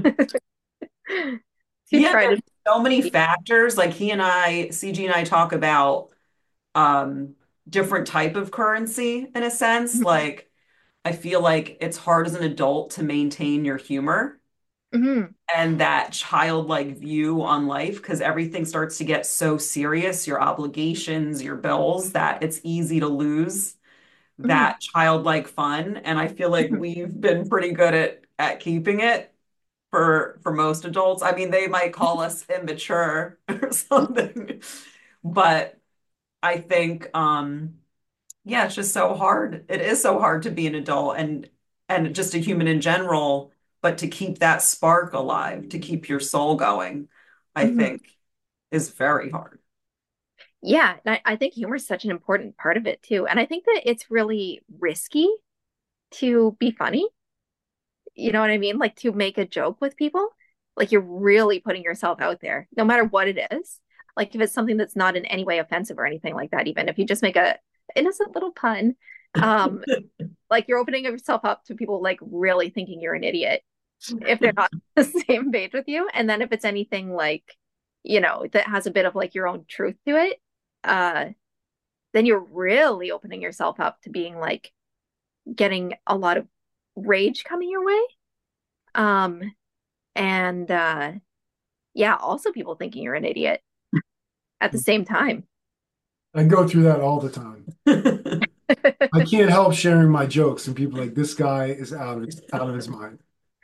to Yeah, try there's to so many be. factors. Like CG and I talk about um different type of currency in a sense. Like I feel like it's hard as an adult to maintain your humor Hmm. and that childlike view on life because everything starts to get so serious, your obligations, your bills, that it's easy to lose Hmm. that childlike fun. And I feel like Hmm. we've been pretty good at keeping it for most adults. I mean, they might call us immature or something, but I think yeah, it's just so hard. It is so hard to be an adult and just a human in general, but to keep that spark alive, to keep your soul going, I Hmm. think is very hard. Yeah, and I think humor is such an important part of it too. And I think that it's really risky to be funny. You know what I mean? Like to make a joke with people. Like you're really putting yourself out there, no matter what it is. Like if it's something that's not in any way offensive or anything like that, even if you just make a innocent little pun, Um, like you're opening yourself up to people like really thinking you're an idiot if they're not on the same page with you. And then if it's anything like, that has a bit of like your own truth to it, uh, then you're really opening yourself up to being like getting a lot of rage coming your way. Um, and yeah, also people thinking you're an idiot at the same time. I go through that all the time. I can't help sharing my jokes, and people are like, this guy is out of his mind.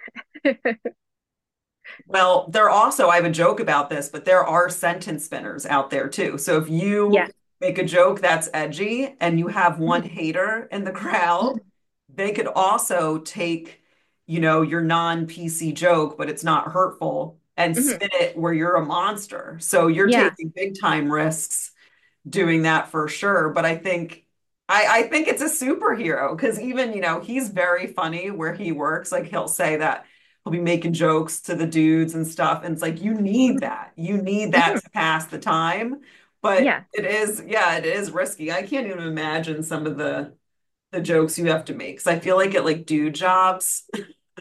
Well, I have a joke about this, but there are sentence spinners out there too. So if you Yeah. make a joke that's edgy and you have one hater in the crowd, they could also take, your non-PC joke, but it's not hurtful, and Mhm. spin it where you're a monster. So you're Yeah. taking big time risks doing that for sure. But I think it's a superhero because even, he's very funny where he works. Like he'll say that he'll be making jokes to the dudes and stuff. And it's like, you need that. You need Mhm. that to pass the time. But Yeah. it is risky. I can't even imagine some of the jokes you have to make. Because I feel like at like dude jobs,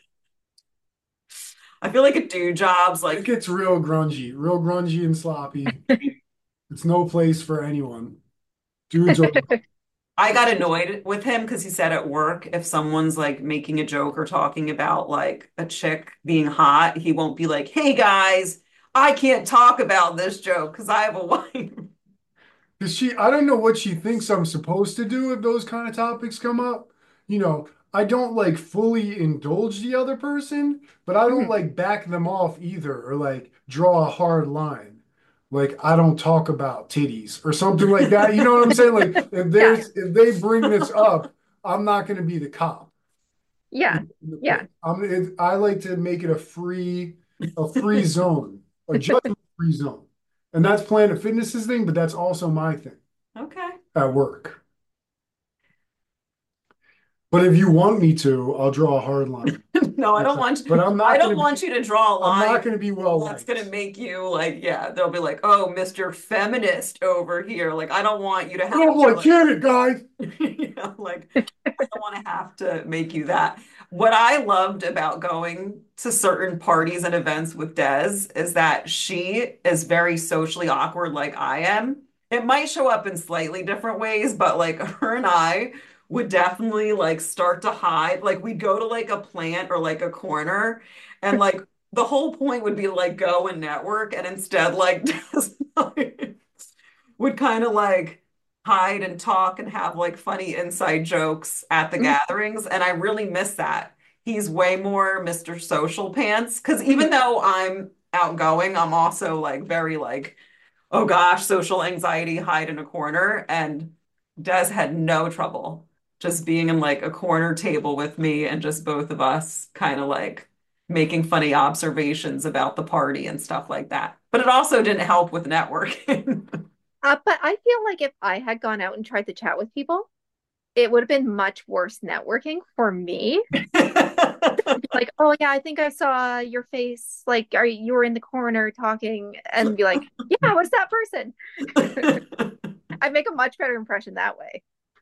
I feel like at dude jobs, It like gets real grungy and sloppy. It's no place for anyone. Dudes are I got annoyed with him because he said at work, if someone's like making a joke or talking about like a chick being hot, he won't be like, hey guys, I can't talk about this joke because I have a wife. because I don't know what she thinks I'm supposed to do if those kind of topics come up. I don't like fully indulge the other person, but I don't Mhm. like back them off either or like draw a hard line. Like I don't talk about titties or something like that. You know what I'm saying? Like Yeah. if they bring this up, I'm not going to be the cop. Yeah. Yeah. I like to make it a free zone, a judgment free zone. And that's Planet Fitness's thing, but that's also my thing Okay. at work. But if you want me to, I'll draw a hard line. No, But I'm I not don't going to want be you to draw a I'm line not going to be well that's gonna liked. make you like, yeah, they'll be like, oh, Mr. Feminist over here. Like, I don't want you to have Oh, to I like get it, guys. like I don't want to have to make you that. What I loved about going to certain parties and events with Des is that she is very socially awkward like I am. It might show up in slightly different ways, but like her and I would definitely like start to hide. Like we'd go to like a plant or like a corner and like the whole point would be like go and network and instead like Des like, would kind of like hide and talk and have like funny inside jokes at the Mhm. gatherings. And I really miss that. He's way more Mr. Social Pants. Because even though I'm outgoing, I'm also like very like, oh gosh, social anxiety, hide in a corner. And Des had no trouble just being in like a corner table with me and just both of us kind of like making funny observations about the party and stuff like that. But it also didn't help with networking. But I feel like if I had gone out and tried to chat with people, it would have been much worse networking for me. Like, oh yeah, I think I saw your face. Like, you were in the corner talking, and be like, yeah, what's that person? I'd make a much better impression that way.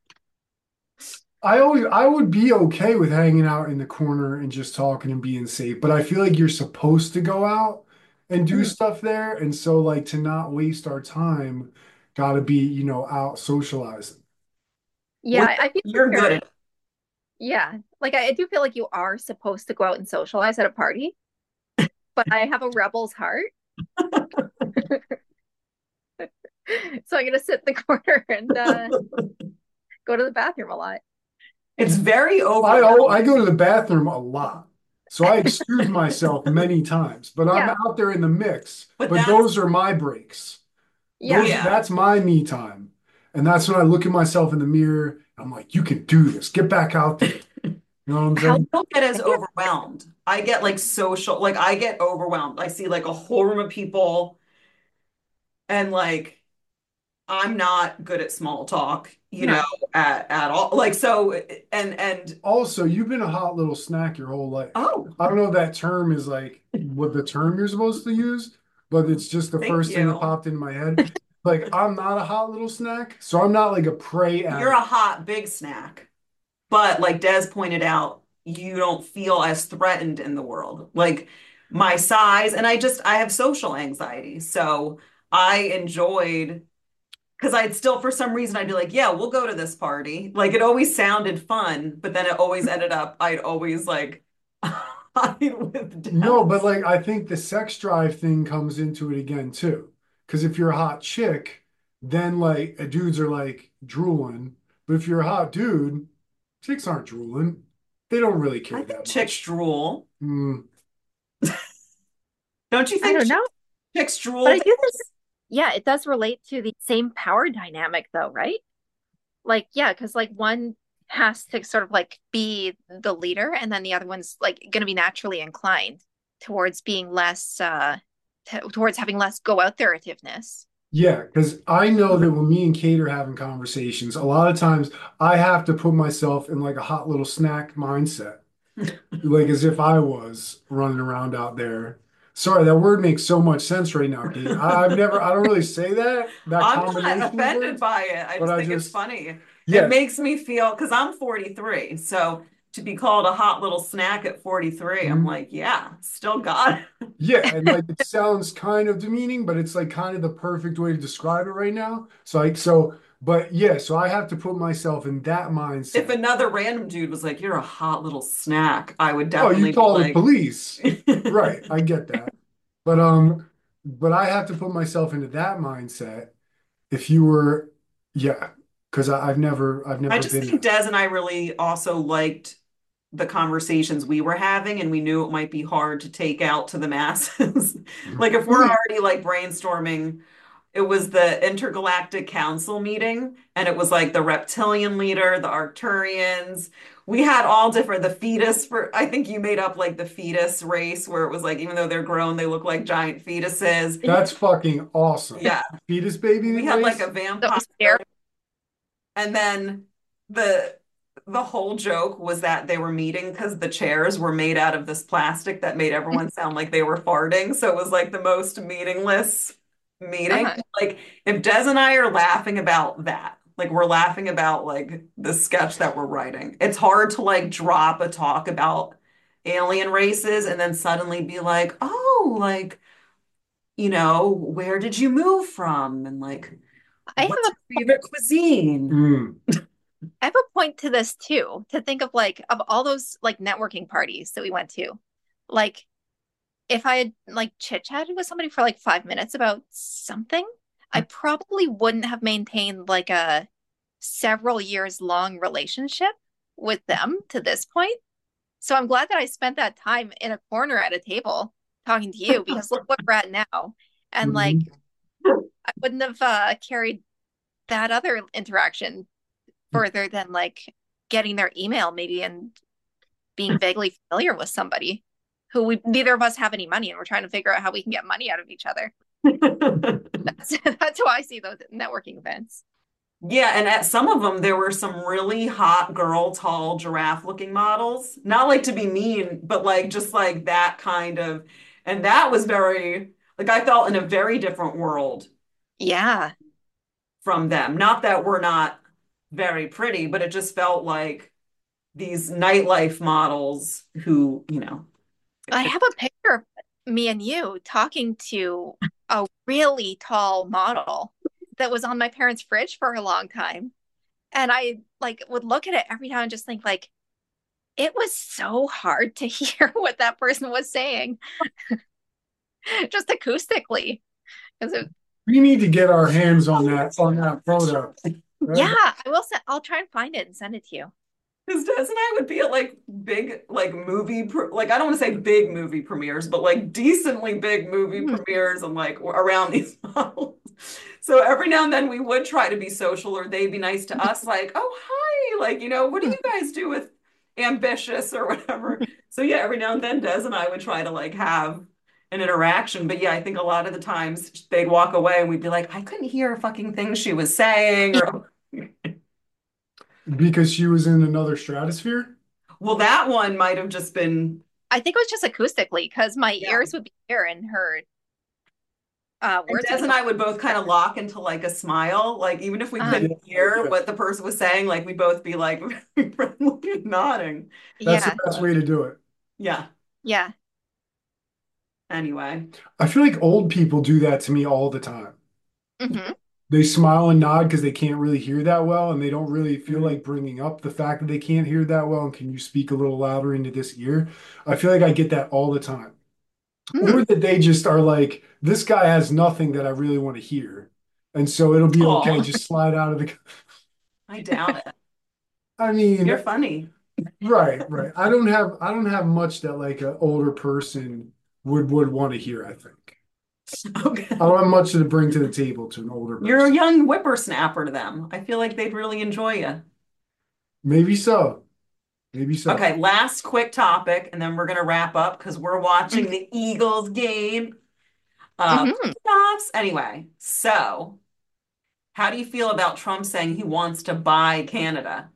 I would be okay with hanging out in the corner and just talking and being safe, but I feel like you're supposed to go out and do Mhm. stuff there. And so like to not waste our time, gotta be, out socializing. Well, Yeah, I feel like you're good at yeah, like I do feel like you are supposed to go out and socialize at a party, but I have a rebel's heart, so I'm gonna sit in the corner and go to the bathroom a lot. it's very I overwhelming. go to the bathroom a lot. So I excuse myself many times, but I'm Yeah, out there in the mix. But But that's those are my breaks. yeah, yeah. That's my me time. And that's when I look at myself in the mirror. I'm like, you can do this. Get back out there. You know what I'm how saying? Don't get I as feel overwhelmed. I get like social, like I get overwhelmed. I see like a whole room of people and like I'm not good at small talk, no, at all. Like so and Also, you've been a hot little snack your whole life. oh, I don't know if that term is like what the term you're supposed to use, but it's just the thank first thing that you. popped in my head. Like, I'm not a hot little snack, so I'm not like a prey You're a addict. hot big snack. But like Des pointed out, you don't feel as threatened in the world. Like my size, and I have social anxiety. So I enjoyed because I'd still, for some reason, I'd be like, yeah, we'll go to this party. Like it always sounded fun, but then it always ended up, I'd always like hide with No, but Des. like I think the sex drive thing comes into it again too. Because if you're a hot chick, then like dudes are like drooling. But if you're a hot dude, chicks aren't drooling. They don't really I care think that chicks much. drool. Mm. Don't you I think don't know, chicks but drool? I do think, yeah, it does relate to the same power dynamic though, right? Like, yeah, because like one has to sort of like be the leader, and then the other one's like going to be naturally inclined towards being less, towards having less go out there-ativeness. Yeah, because I know that when me and Kate are having conversations, a lot of times I have to put myself in like a hot little snack mindset, like as if I was running around out there. Sorry, that word makes so much sense right now, Kate. I don't really say that I'm not combination of offended words, by it. I but just I think it's just, funny. It yeah, makes me feel, because I'm 43, so to be called a hot little snack at 43, I'm mm, like, yeah, still got it. yeah, and like it sounds kind of demeaning, but it's like kind of the perfect way to describe it right now. But yeah, so I have to put myself in that If mindset. another random dude was like, you're a hot little snack, I would Oh, you definitely be call the like, police. Right, I get that. But but I have to put myself into that mindset if you were yeah, because I've I never just been think that. Des and I really also liked the conversations we were having, and we knew it might be hard to take out to the masses. Like if we're Mhm. already like brainstorming, it was the Intergalactic Council meeting, and it was like the reptilian leader, the Arcturians. We had all different, the fetus for, I think you made up like the fetus race, where it was like, even though they're grown, they look like giant fetuses. That's fucking awesome. Yeah. Fetus baby We had like a race? So vampire, scary. and then the the whole joke was that they were meeting because the chairs were made out of this plastic that made everyone sound like they were farting. So it was like the most meaningless meeting. Uh-huh. Like if Des and I are laughing about that, like we're laughing about like the sketch that we're writing. It's hard to like drop a talk about alien races and then suddenly be like, oh, like, where did you move from? And like, I have what's a your favorite cuisine? Mm. I have a point to this too, to think of like of all those like networking parties that we went to. Like if I had like chit-chatted with somebody for like 5 minutes about something, I probably wouldn't have maintained like a several years long relationship with them to this point. So I'm glad that I spent that time in a corner at a table talking to you because look what we're at now. And like Mhm. I wouldn't have carried that other interaction further than like getting their email maybe and being vaguely familiar with somebody who we neither of us have any money and we're trying to figure out how we can get money out of each other. That's how I see those networking events. Yeah, and at some of them, there were some really hot girl, tall, giraffe-looking models. Not like to be mean, but like just like that kind of, and that was very, like I felt in a very different world Yeah. from them. Not that we're not very pretty, but it just felt like these nightlife models who, I have a picture of me and you talking to a really tall model that was on my parents' fridge for a long time. And I like would look at it every time and just think like it was so hard to hear what that person was saying just acoustically. 'Cause We need to get our hands on that photo. yeah, Right? I will send, I'll try and find it and send it to you. because Des and I would be at like big, like like I don't want to say big movie premieres, but like decently big movie Mhm. premieres and like around these models. So every now and then we would try to be social or they'd be nice to us, like, oh, hi, like, what do you guys do with Ambitious or whatever? So yeah, every now and then Des and I would try to like have an interaction. But yeah, I think a lot of the times they'd walk away and we'd be like, I couldn't hear a fucking thing she was saying, or Because she was in another stratosphere? well, that one might have just been. I think it was just acoustically because my Yeah. ears would be here and her And Words Des would and come. I would both kind of lock into like a smile. Like even if we Uh, couldn't hear Yeah. what the person was saying, like we'd both be like very friendly and nodding. That's the yeah, best way to do it. Yeah. yeah. Anyway. I feel like old people do that to me all the time. Hmm. They smile and nod because they can't really hear that well, and they don't really feel Mhm. like bringing up the fact that they can't hear that well. And can you speak a little louder into this ear? I feel like I get that all the time. Hmm. Or that they just are like, this guy has nothing that I really want to hear. And so it'll be okay, Oh, just slide out of the. I doubt it. I mean, You're funny. right. I don't have much that like an older person would want to hear, I think. Okay. I don't have much to bring to the table to an older You're a person. young whippersnapper to them. I feel like they'd really enjoy you. Maybe so. Maybe so. Okay, last quick topic, and then we're gonna wrap up because we're watching the Eagles game. Hmm. Playoffs. Anyway, so how do you feel about Trump saying he wants to buy Canada?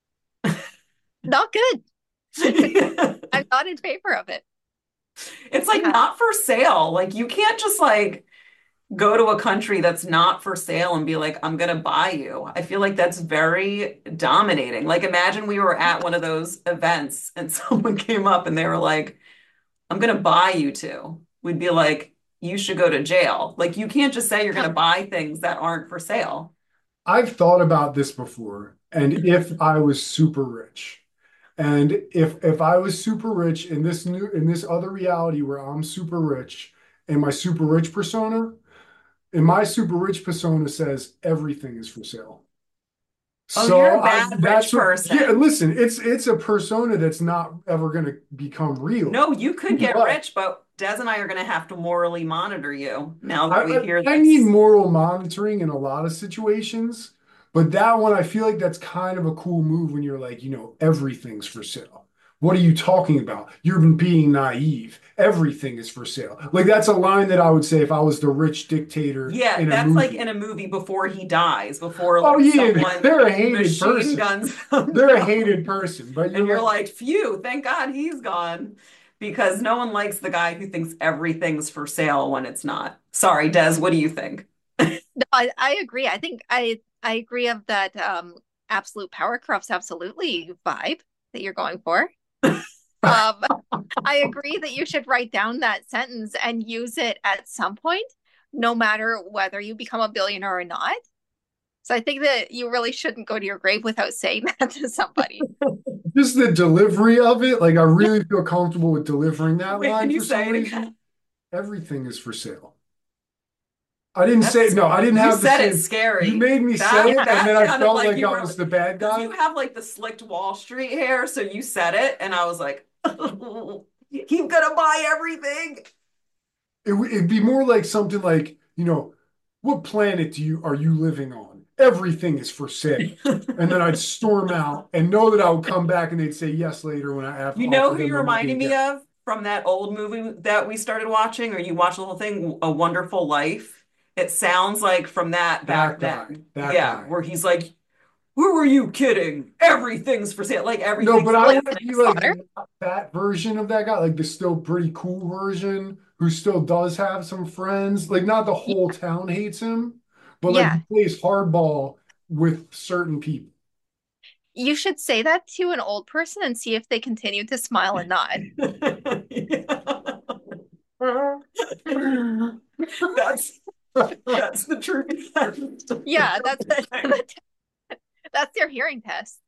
Not good. It's I'm not in favor of it. like Yeah. not for sale. Like you can't just like go to a country that's not for sale and be like, I'm gonna buy you. I feel like that's very dominating. Like imagine we were at one of those events and someone came up and they were like, I'm gonna buy you two. We'd be like, you should go to jail. Like you can't just say you're gonna buy things that aren't for sale. I've thought about this before, and if I was super rich, and if I was super rich in this other reality where I'm super rich, and my super rich persona, and my super rich persona says everything is for sale. Oh, you're So a bad rich that's what, yeah, person. listen, it's a persona that's not ever going to become real. No, you could get But rich, but Des and I are gonna have to morally monitor you now I, that we I hear I need this. moral monitoring in a lot of situations, but that one I feel like that's kind of a cool move when you're like, everything's for sale. What are you talking about? You're being naive. Everything is for sale. Like that's a line that I would say if I was the rich dictator Yeah, in a that's like in movie. a movie before he dies, before Oh like yeah, someone they're a with hated machine person. guns comes They're a up. hated person, but And you're you're like, like, phew, thank God he's gone. Because no one likes the guy who thinks everything's for sale when it's not. Sorry, Des, what do you think? No, I agree. I think I agree of that absolute power corrupts absolutely vibe that you're going for. Um, I agree that you should write down that sentence and use it at some point, no matter whether you become a billionaire or not. So I think that you really shouldn't go to your grave without saying that to somebody. just the delivery of it. Like I really feel comfortable with delivering that Wait, can line you for some say it reason. again? Everything is for sale. I didn't say That's no, I didn't you have the said it same. You scary. made me say That it, and that then I sounded felt like like you I were was the bad because you guy. have like the slicked Wall Street hair, so you said it, and I was like, he's gonna buy everything. It'd be more like something like, what planet are you living on? Everything is for sale. And then I'd storm out and know that I would come back and they'd say yes later when I have You know offer who them you the money reminded me again. of from that old movie that we started watching, or you watched the whole thing, A Wonderful Life? It sounds like from that back That guy, then. that Yeah, guy. where he's like, who were you kidding? Everything's for sale. Like No, everything's but I Like want like to Nick be like Slaughter. the not fat version of that guy, like the still pretty cool version who still does have some friends. Like not the whole town hates him, but like he Yeah. plays hardball with certain people. You should say that to an old person and see if they continue to smile and nod. That's that's the truth. Yeah, that's their hearing test.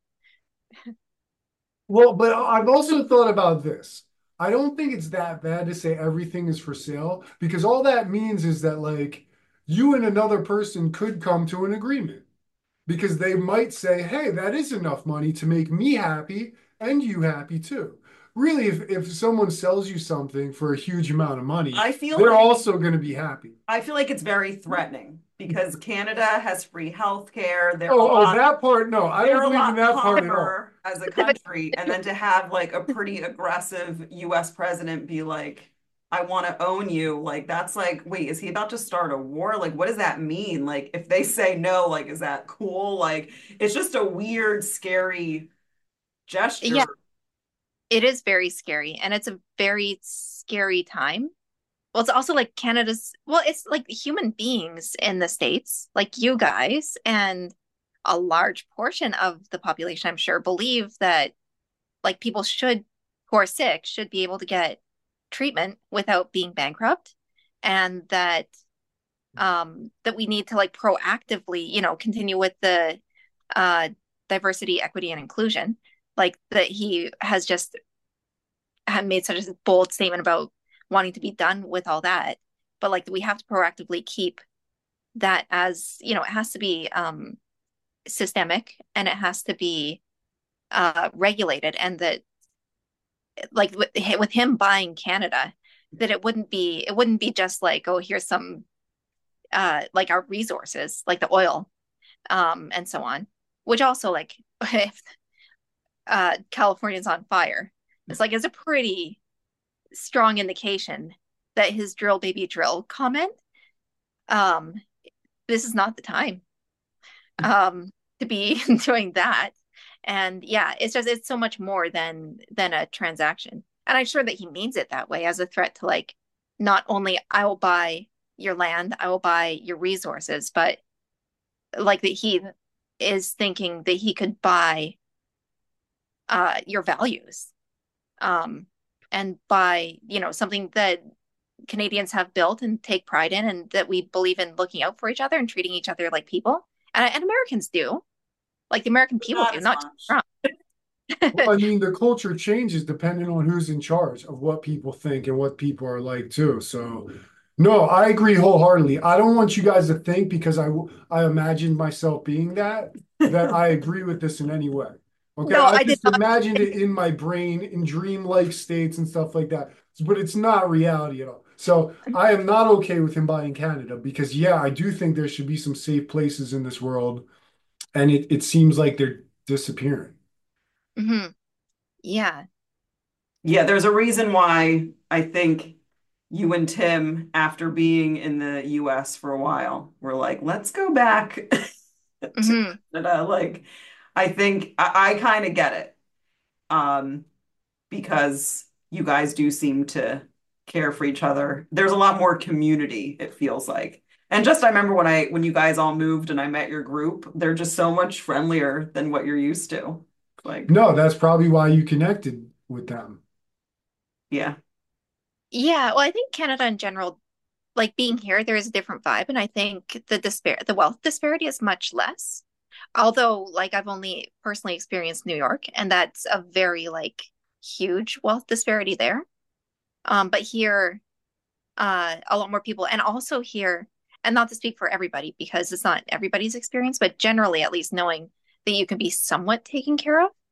Well, but I've also thought about this. I don't think it's that bad to say everything is for sale because all that means is that like you and another person could come to an agreement because they might say, hey, that is enough money to make me happy and you happy too. Really, if someone sells you something for a huge amount of money, I feel they're like also going to be happy. I feel like it's very threatening because Canada has free health care. Oh, that part, no, I They're don't a believe in lot that part at all. calmer as a country, and then to have like a pretty aggressive US president be like, I want to own you, like that's like, wait, is he about to start a war? Like, what does that mean? Like, if they say no, like, is that cool? Like, it's just a weird, scary gesture. Yeah, it is very scary and it's a very scary time. Well, it's also like Canada's, well, it's like human beings in the States, like you guys, and a large portion of the population, I'm sure, believe that like people should, who are sick, should be able to get treatment without being bankrupt, and that we need to like proactively, continue with the uh diversity, equity, and inclusion. Like that he has just had made such a bold statement about wanting to be done with all that. But like we have to proactively keep that as, it has to be systemic, and it has to be regulated, and that like with him buying Canada, that it wouldn't be just like, oh, here's some like our resources, like the oil, and so on, which also like if California's on fire, it's a pretty strong indication that his drill baby drill comment, um, this is not the time to be doing that. And yeah, it's so much more than a transaction. And I'm sure that he means it that way as a threat to like, not only I will buy your land, I will buy your resources, but like that he is thinking that he could buy your values, um, and buy, something that Canadians have built and take pride in, and that we believe in looking out for each other and treating each other like people. And Americans do, like the American people Not do, as not just much. Trump. Well, I mean, the culture changes depending on who's in charge of what people think and what people are like too. So, no, I agree wholeheartedly. I don't want you guys to think because I imagined myself being that I agree with this in any way. Okay, No, I I did just not. imagined it in my brain in dreamlike states and stuff like that. But it's not reality at all. So I am not okay with him buying Canada because yeah, I do think there should be some safe places in this world, and it seems like they're disappearing. Hmm. Yeah. Yeah, there's a reason why I think you and Tim, after being in the US for a while, were like, let's go back to Hmm. Canada. Like, I think I kind of get it. Um, because you guys do seem to care for each other. There's a lot more community, it feels like. And just I remember when you guys all moved and I met your group, they're just so much friendlier than what you're used to. Like, No, that's probably why you connected with them. yeah. Yeah. Well, I think Canada in general, like being here, there is a different vibe. And I think the wealth disparity is much less. Although, like, I've only personally experienced New York, and that's a very like huge wealth disparity there. But here, a lot more people, and also here, and not to speak for everybody because it's not everybody's experience, but generally, at least knowing that you can be somewhat taken care of,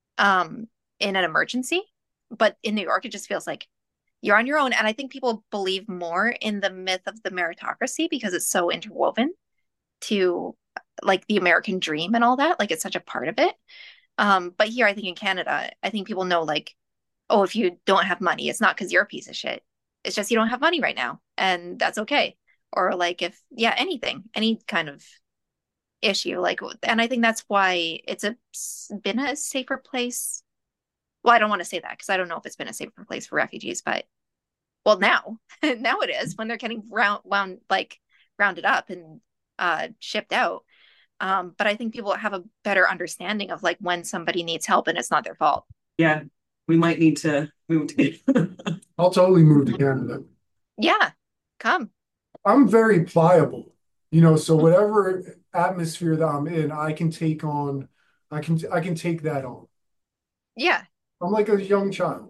in an emergency. But in New York, it just feels like you're on your own. And I think people believe more in the myth of the meritocracy because it's so interwoven to like the American dream and all that. Like it's such a part of it. But here, I think in Canada, I think people know like, oh, if you don't have money, it's not because you're a piece of shit. It's just you don't have money right now, and that's okay. Or like if, yeah, anything, any kind of issue, like, and I think that's why been a safer place. Well, I don't want to say that because I don't know if it's been a safer place for refugees, but well, now, now it is when they're getting rounded up and shipped out. But I think people have a better understanding of like when somebody needs help and it's not their fault. Yeah. We might need to move to I'll totally move to Canada. Yeah, come. I'm very pliable, so whatever atmosphere that I'm in, I can take on, I can take that on. Yeah. I'm like a young child,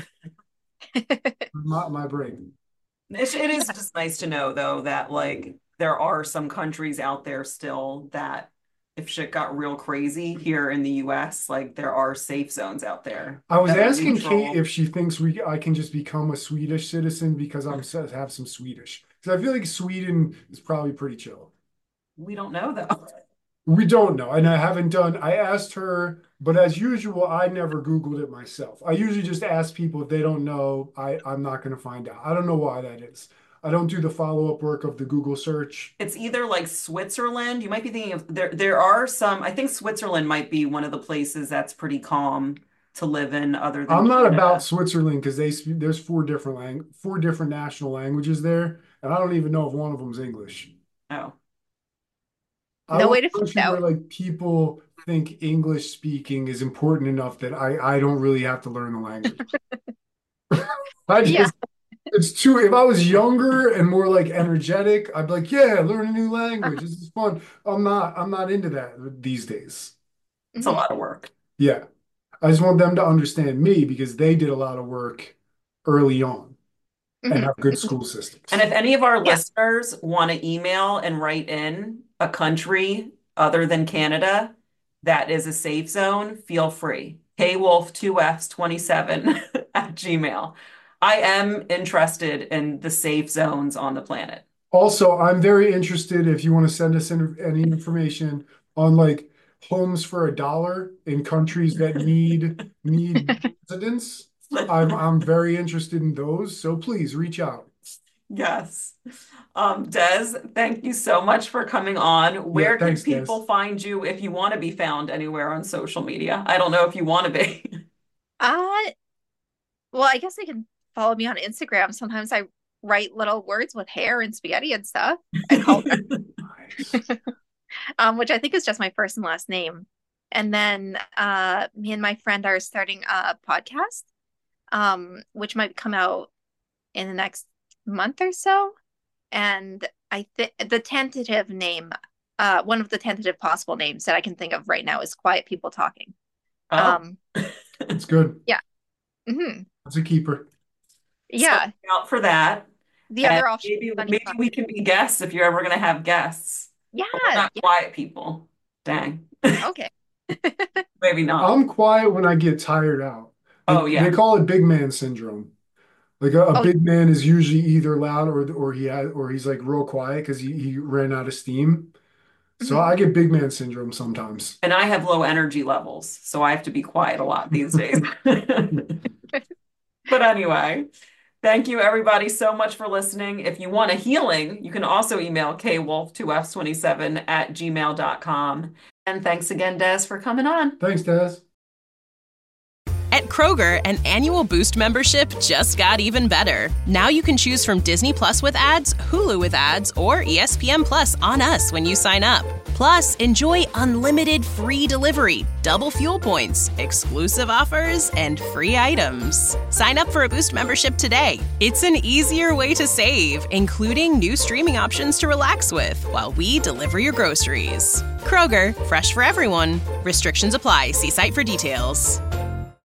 my brain. it is just nice to know though that like there are some countries out there still that if shit got real crazy here in the US, like there are safe zones out there I was that are asking Kate neutral. if she thinks I can just become a Swedish citizen because have some Swedish. Because I feel like Sweden is probably pretty chill. We don't know though. We don't know, and I haven't done. I asked her, but as usual, I never Googled it myself. I usually just ask people if they don't know. I'm not going to find out. I don't know why that is. I don't do the follow-up work of the Google search. It's either like Switzerland. You might be thinking of there are some, I think Switzerland might be one of the places that's pretty calm to live in other than I'm not Canada. about Switzerland because there's four different national languages there, and I don't even know if one of them's English. Oh. I No want way a to find country out. where like people think English speaking is important enough that I don't really have to learn the language. I Yeah. just It's too, if I was younger and more like energetic, I'd be like, yeah, learn a new language. This is fun. I'm not into that these days. It's a lot of work. Yeah. I just want them to understand me because they did a lot of work early on and Mhm. have good school systems. And if any of our Yeah. listeners want to email and write in a country other than Canada that is a safe zone, feel free. kwolf2fs27 at Gmail. I am interested in the safe zones on the planet. Also, I'm very interested if you want to send us any information on like homes for $1 in countries that need residents. I'm very interested in those, so please reach out. Yes. Des, thank you so much for coming on. Where can thanks, Des. people find you if you want to be found anywhere on social media? I don't know if you want to be. Well, I guess they can follow me on Instagram. Sometimes I write little words with hair and spaghetti and stuff and color, which I think is just my first and last name. And then me and my friend are starting a podcast, which might come out in the next month or so. And I think the tentative name, one of the tentative possible names that I can think of right now is Quiet People Talking. Oh, It's good. Yeah. hmm It's a keeper. Yeah. so look out for that. The And other option. maybe we can be guests if you're ever going to have guests. Yeah. But we're not quiet people. Dang. Okay. Maybe not. I'm quiet when I get tired out. Oh, yeah. They call it big man syndrome. Like a big man is usually either loud or he's like real quiet because he ran out of steam. So I get big man syndrome sometimes. And I have low energy levels, so I have to be quiet a lot these days. But anyway, thank you everybody so much for listening. If you want a healing, you can also email kwolf2fs27 at gmail.com. And thanks again, Des, for coming on. Thanks, Des. At Kroger, an annual Boost membership just got even better. Now you can choose from Disney Plus with ads, Hulu with ads, or ESPN Plus on us when you sign up. Plus, enjoy unlimited free delivery, double fuel points, exclusive offers, and free items. Sign up for a Boost membership today. It's an easier way to save, including new streaming options to relax with while we deliver your groceries. Kroger, fresh for everyone. Restrictions apply. See site for details.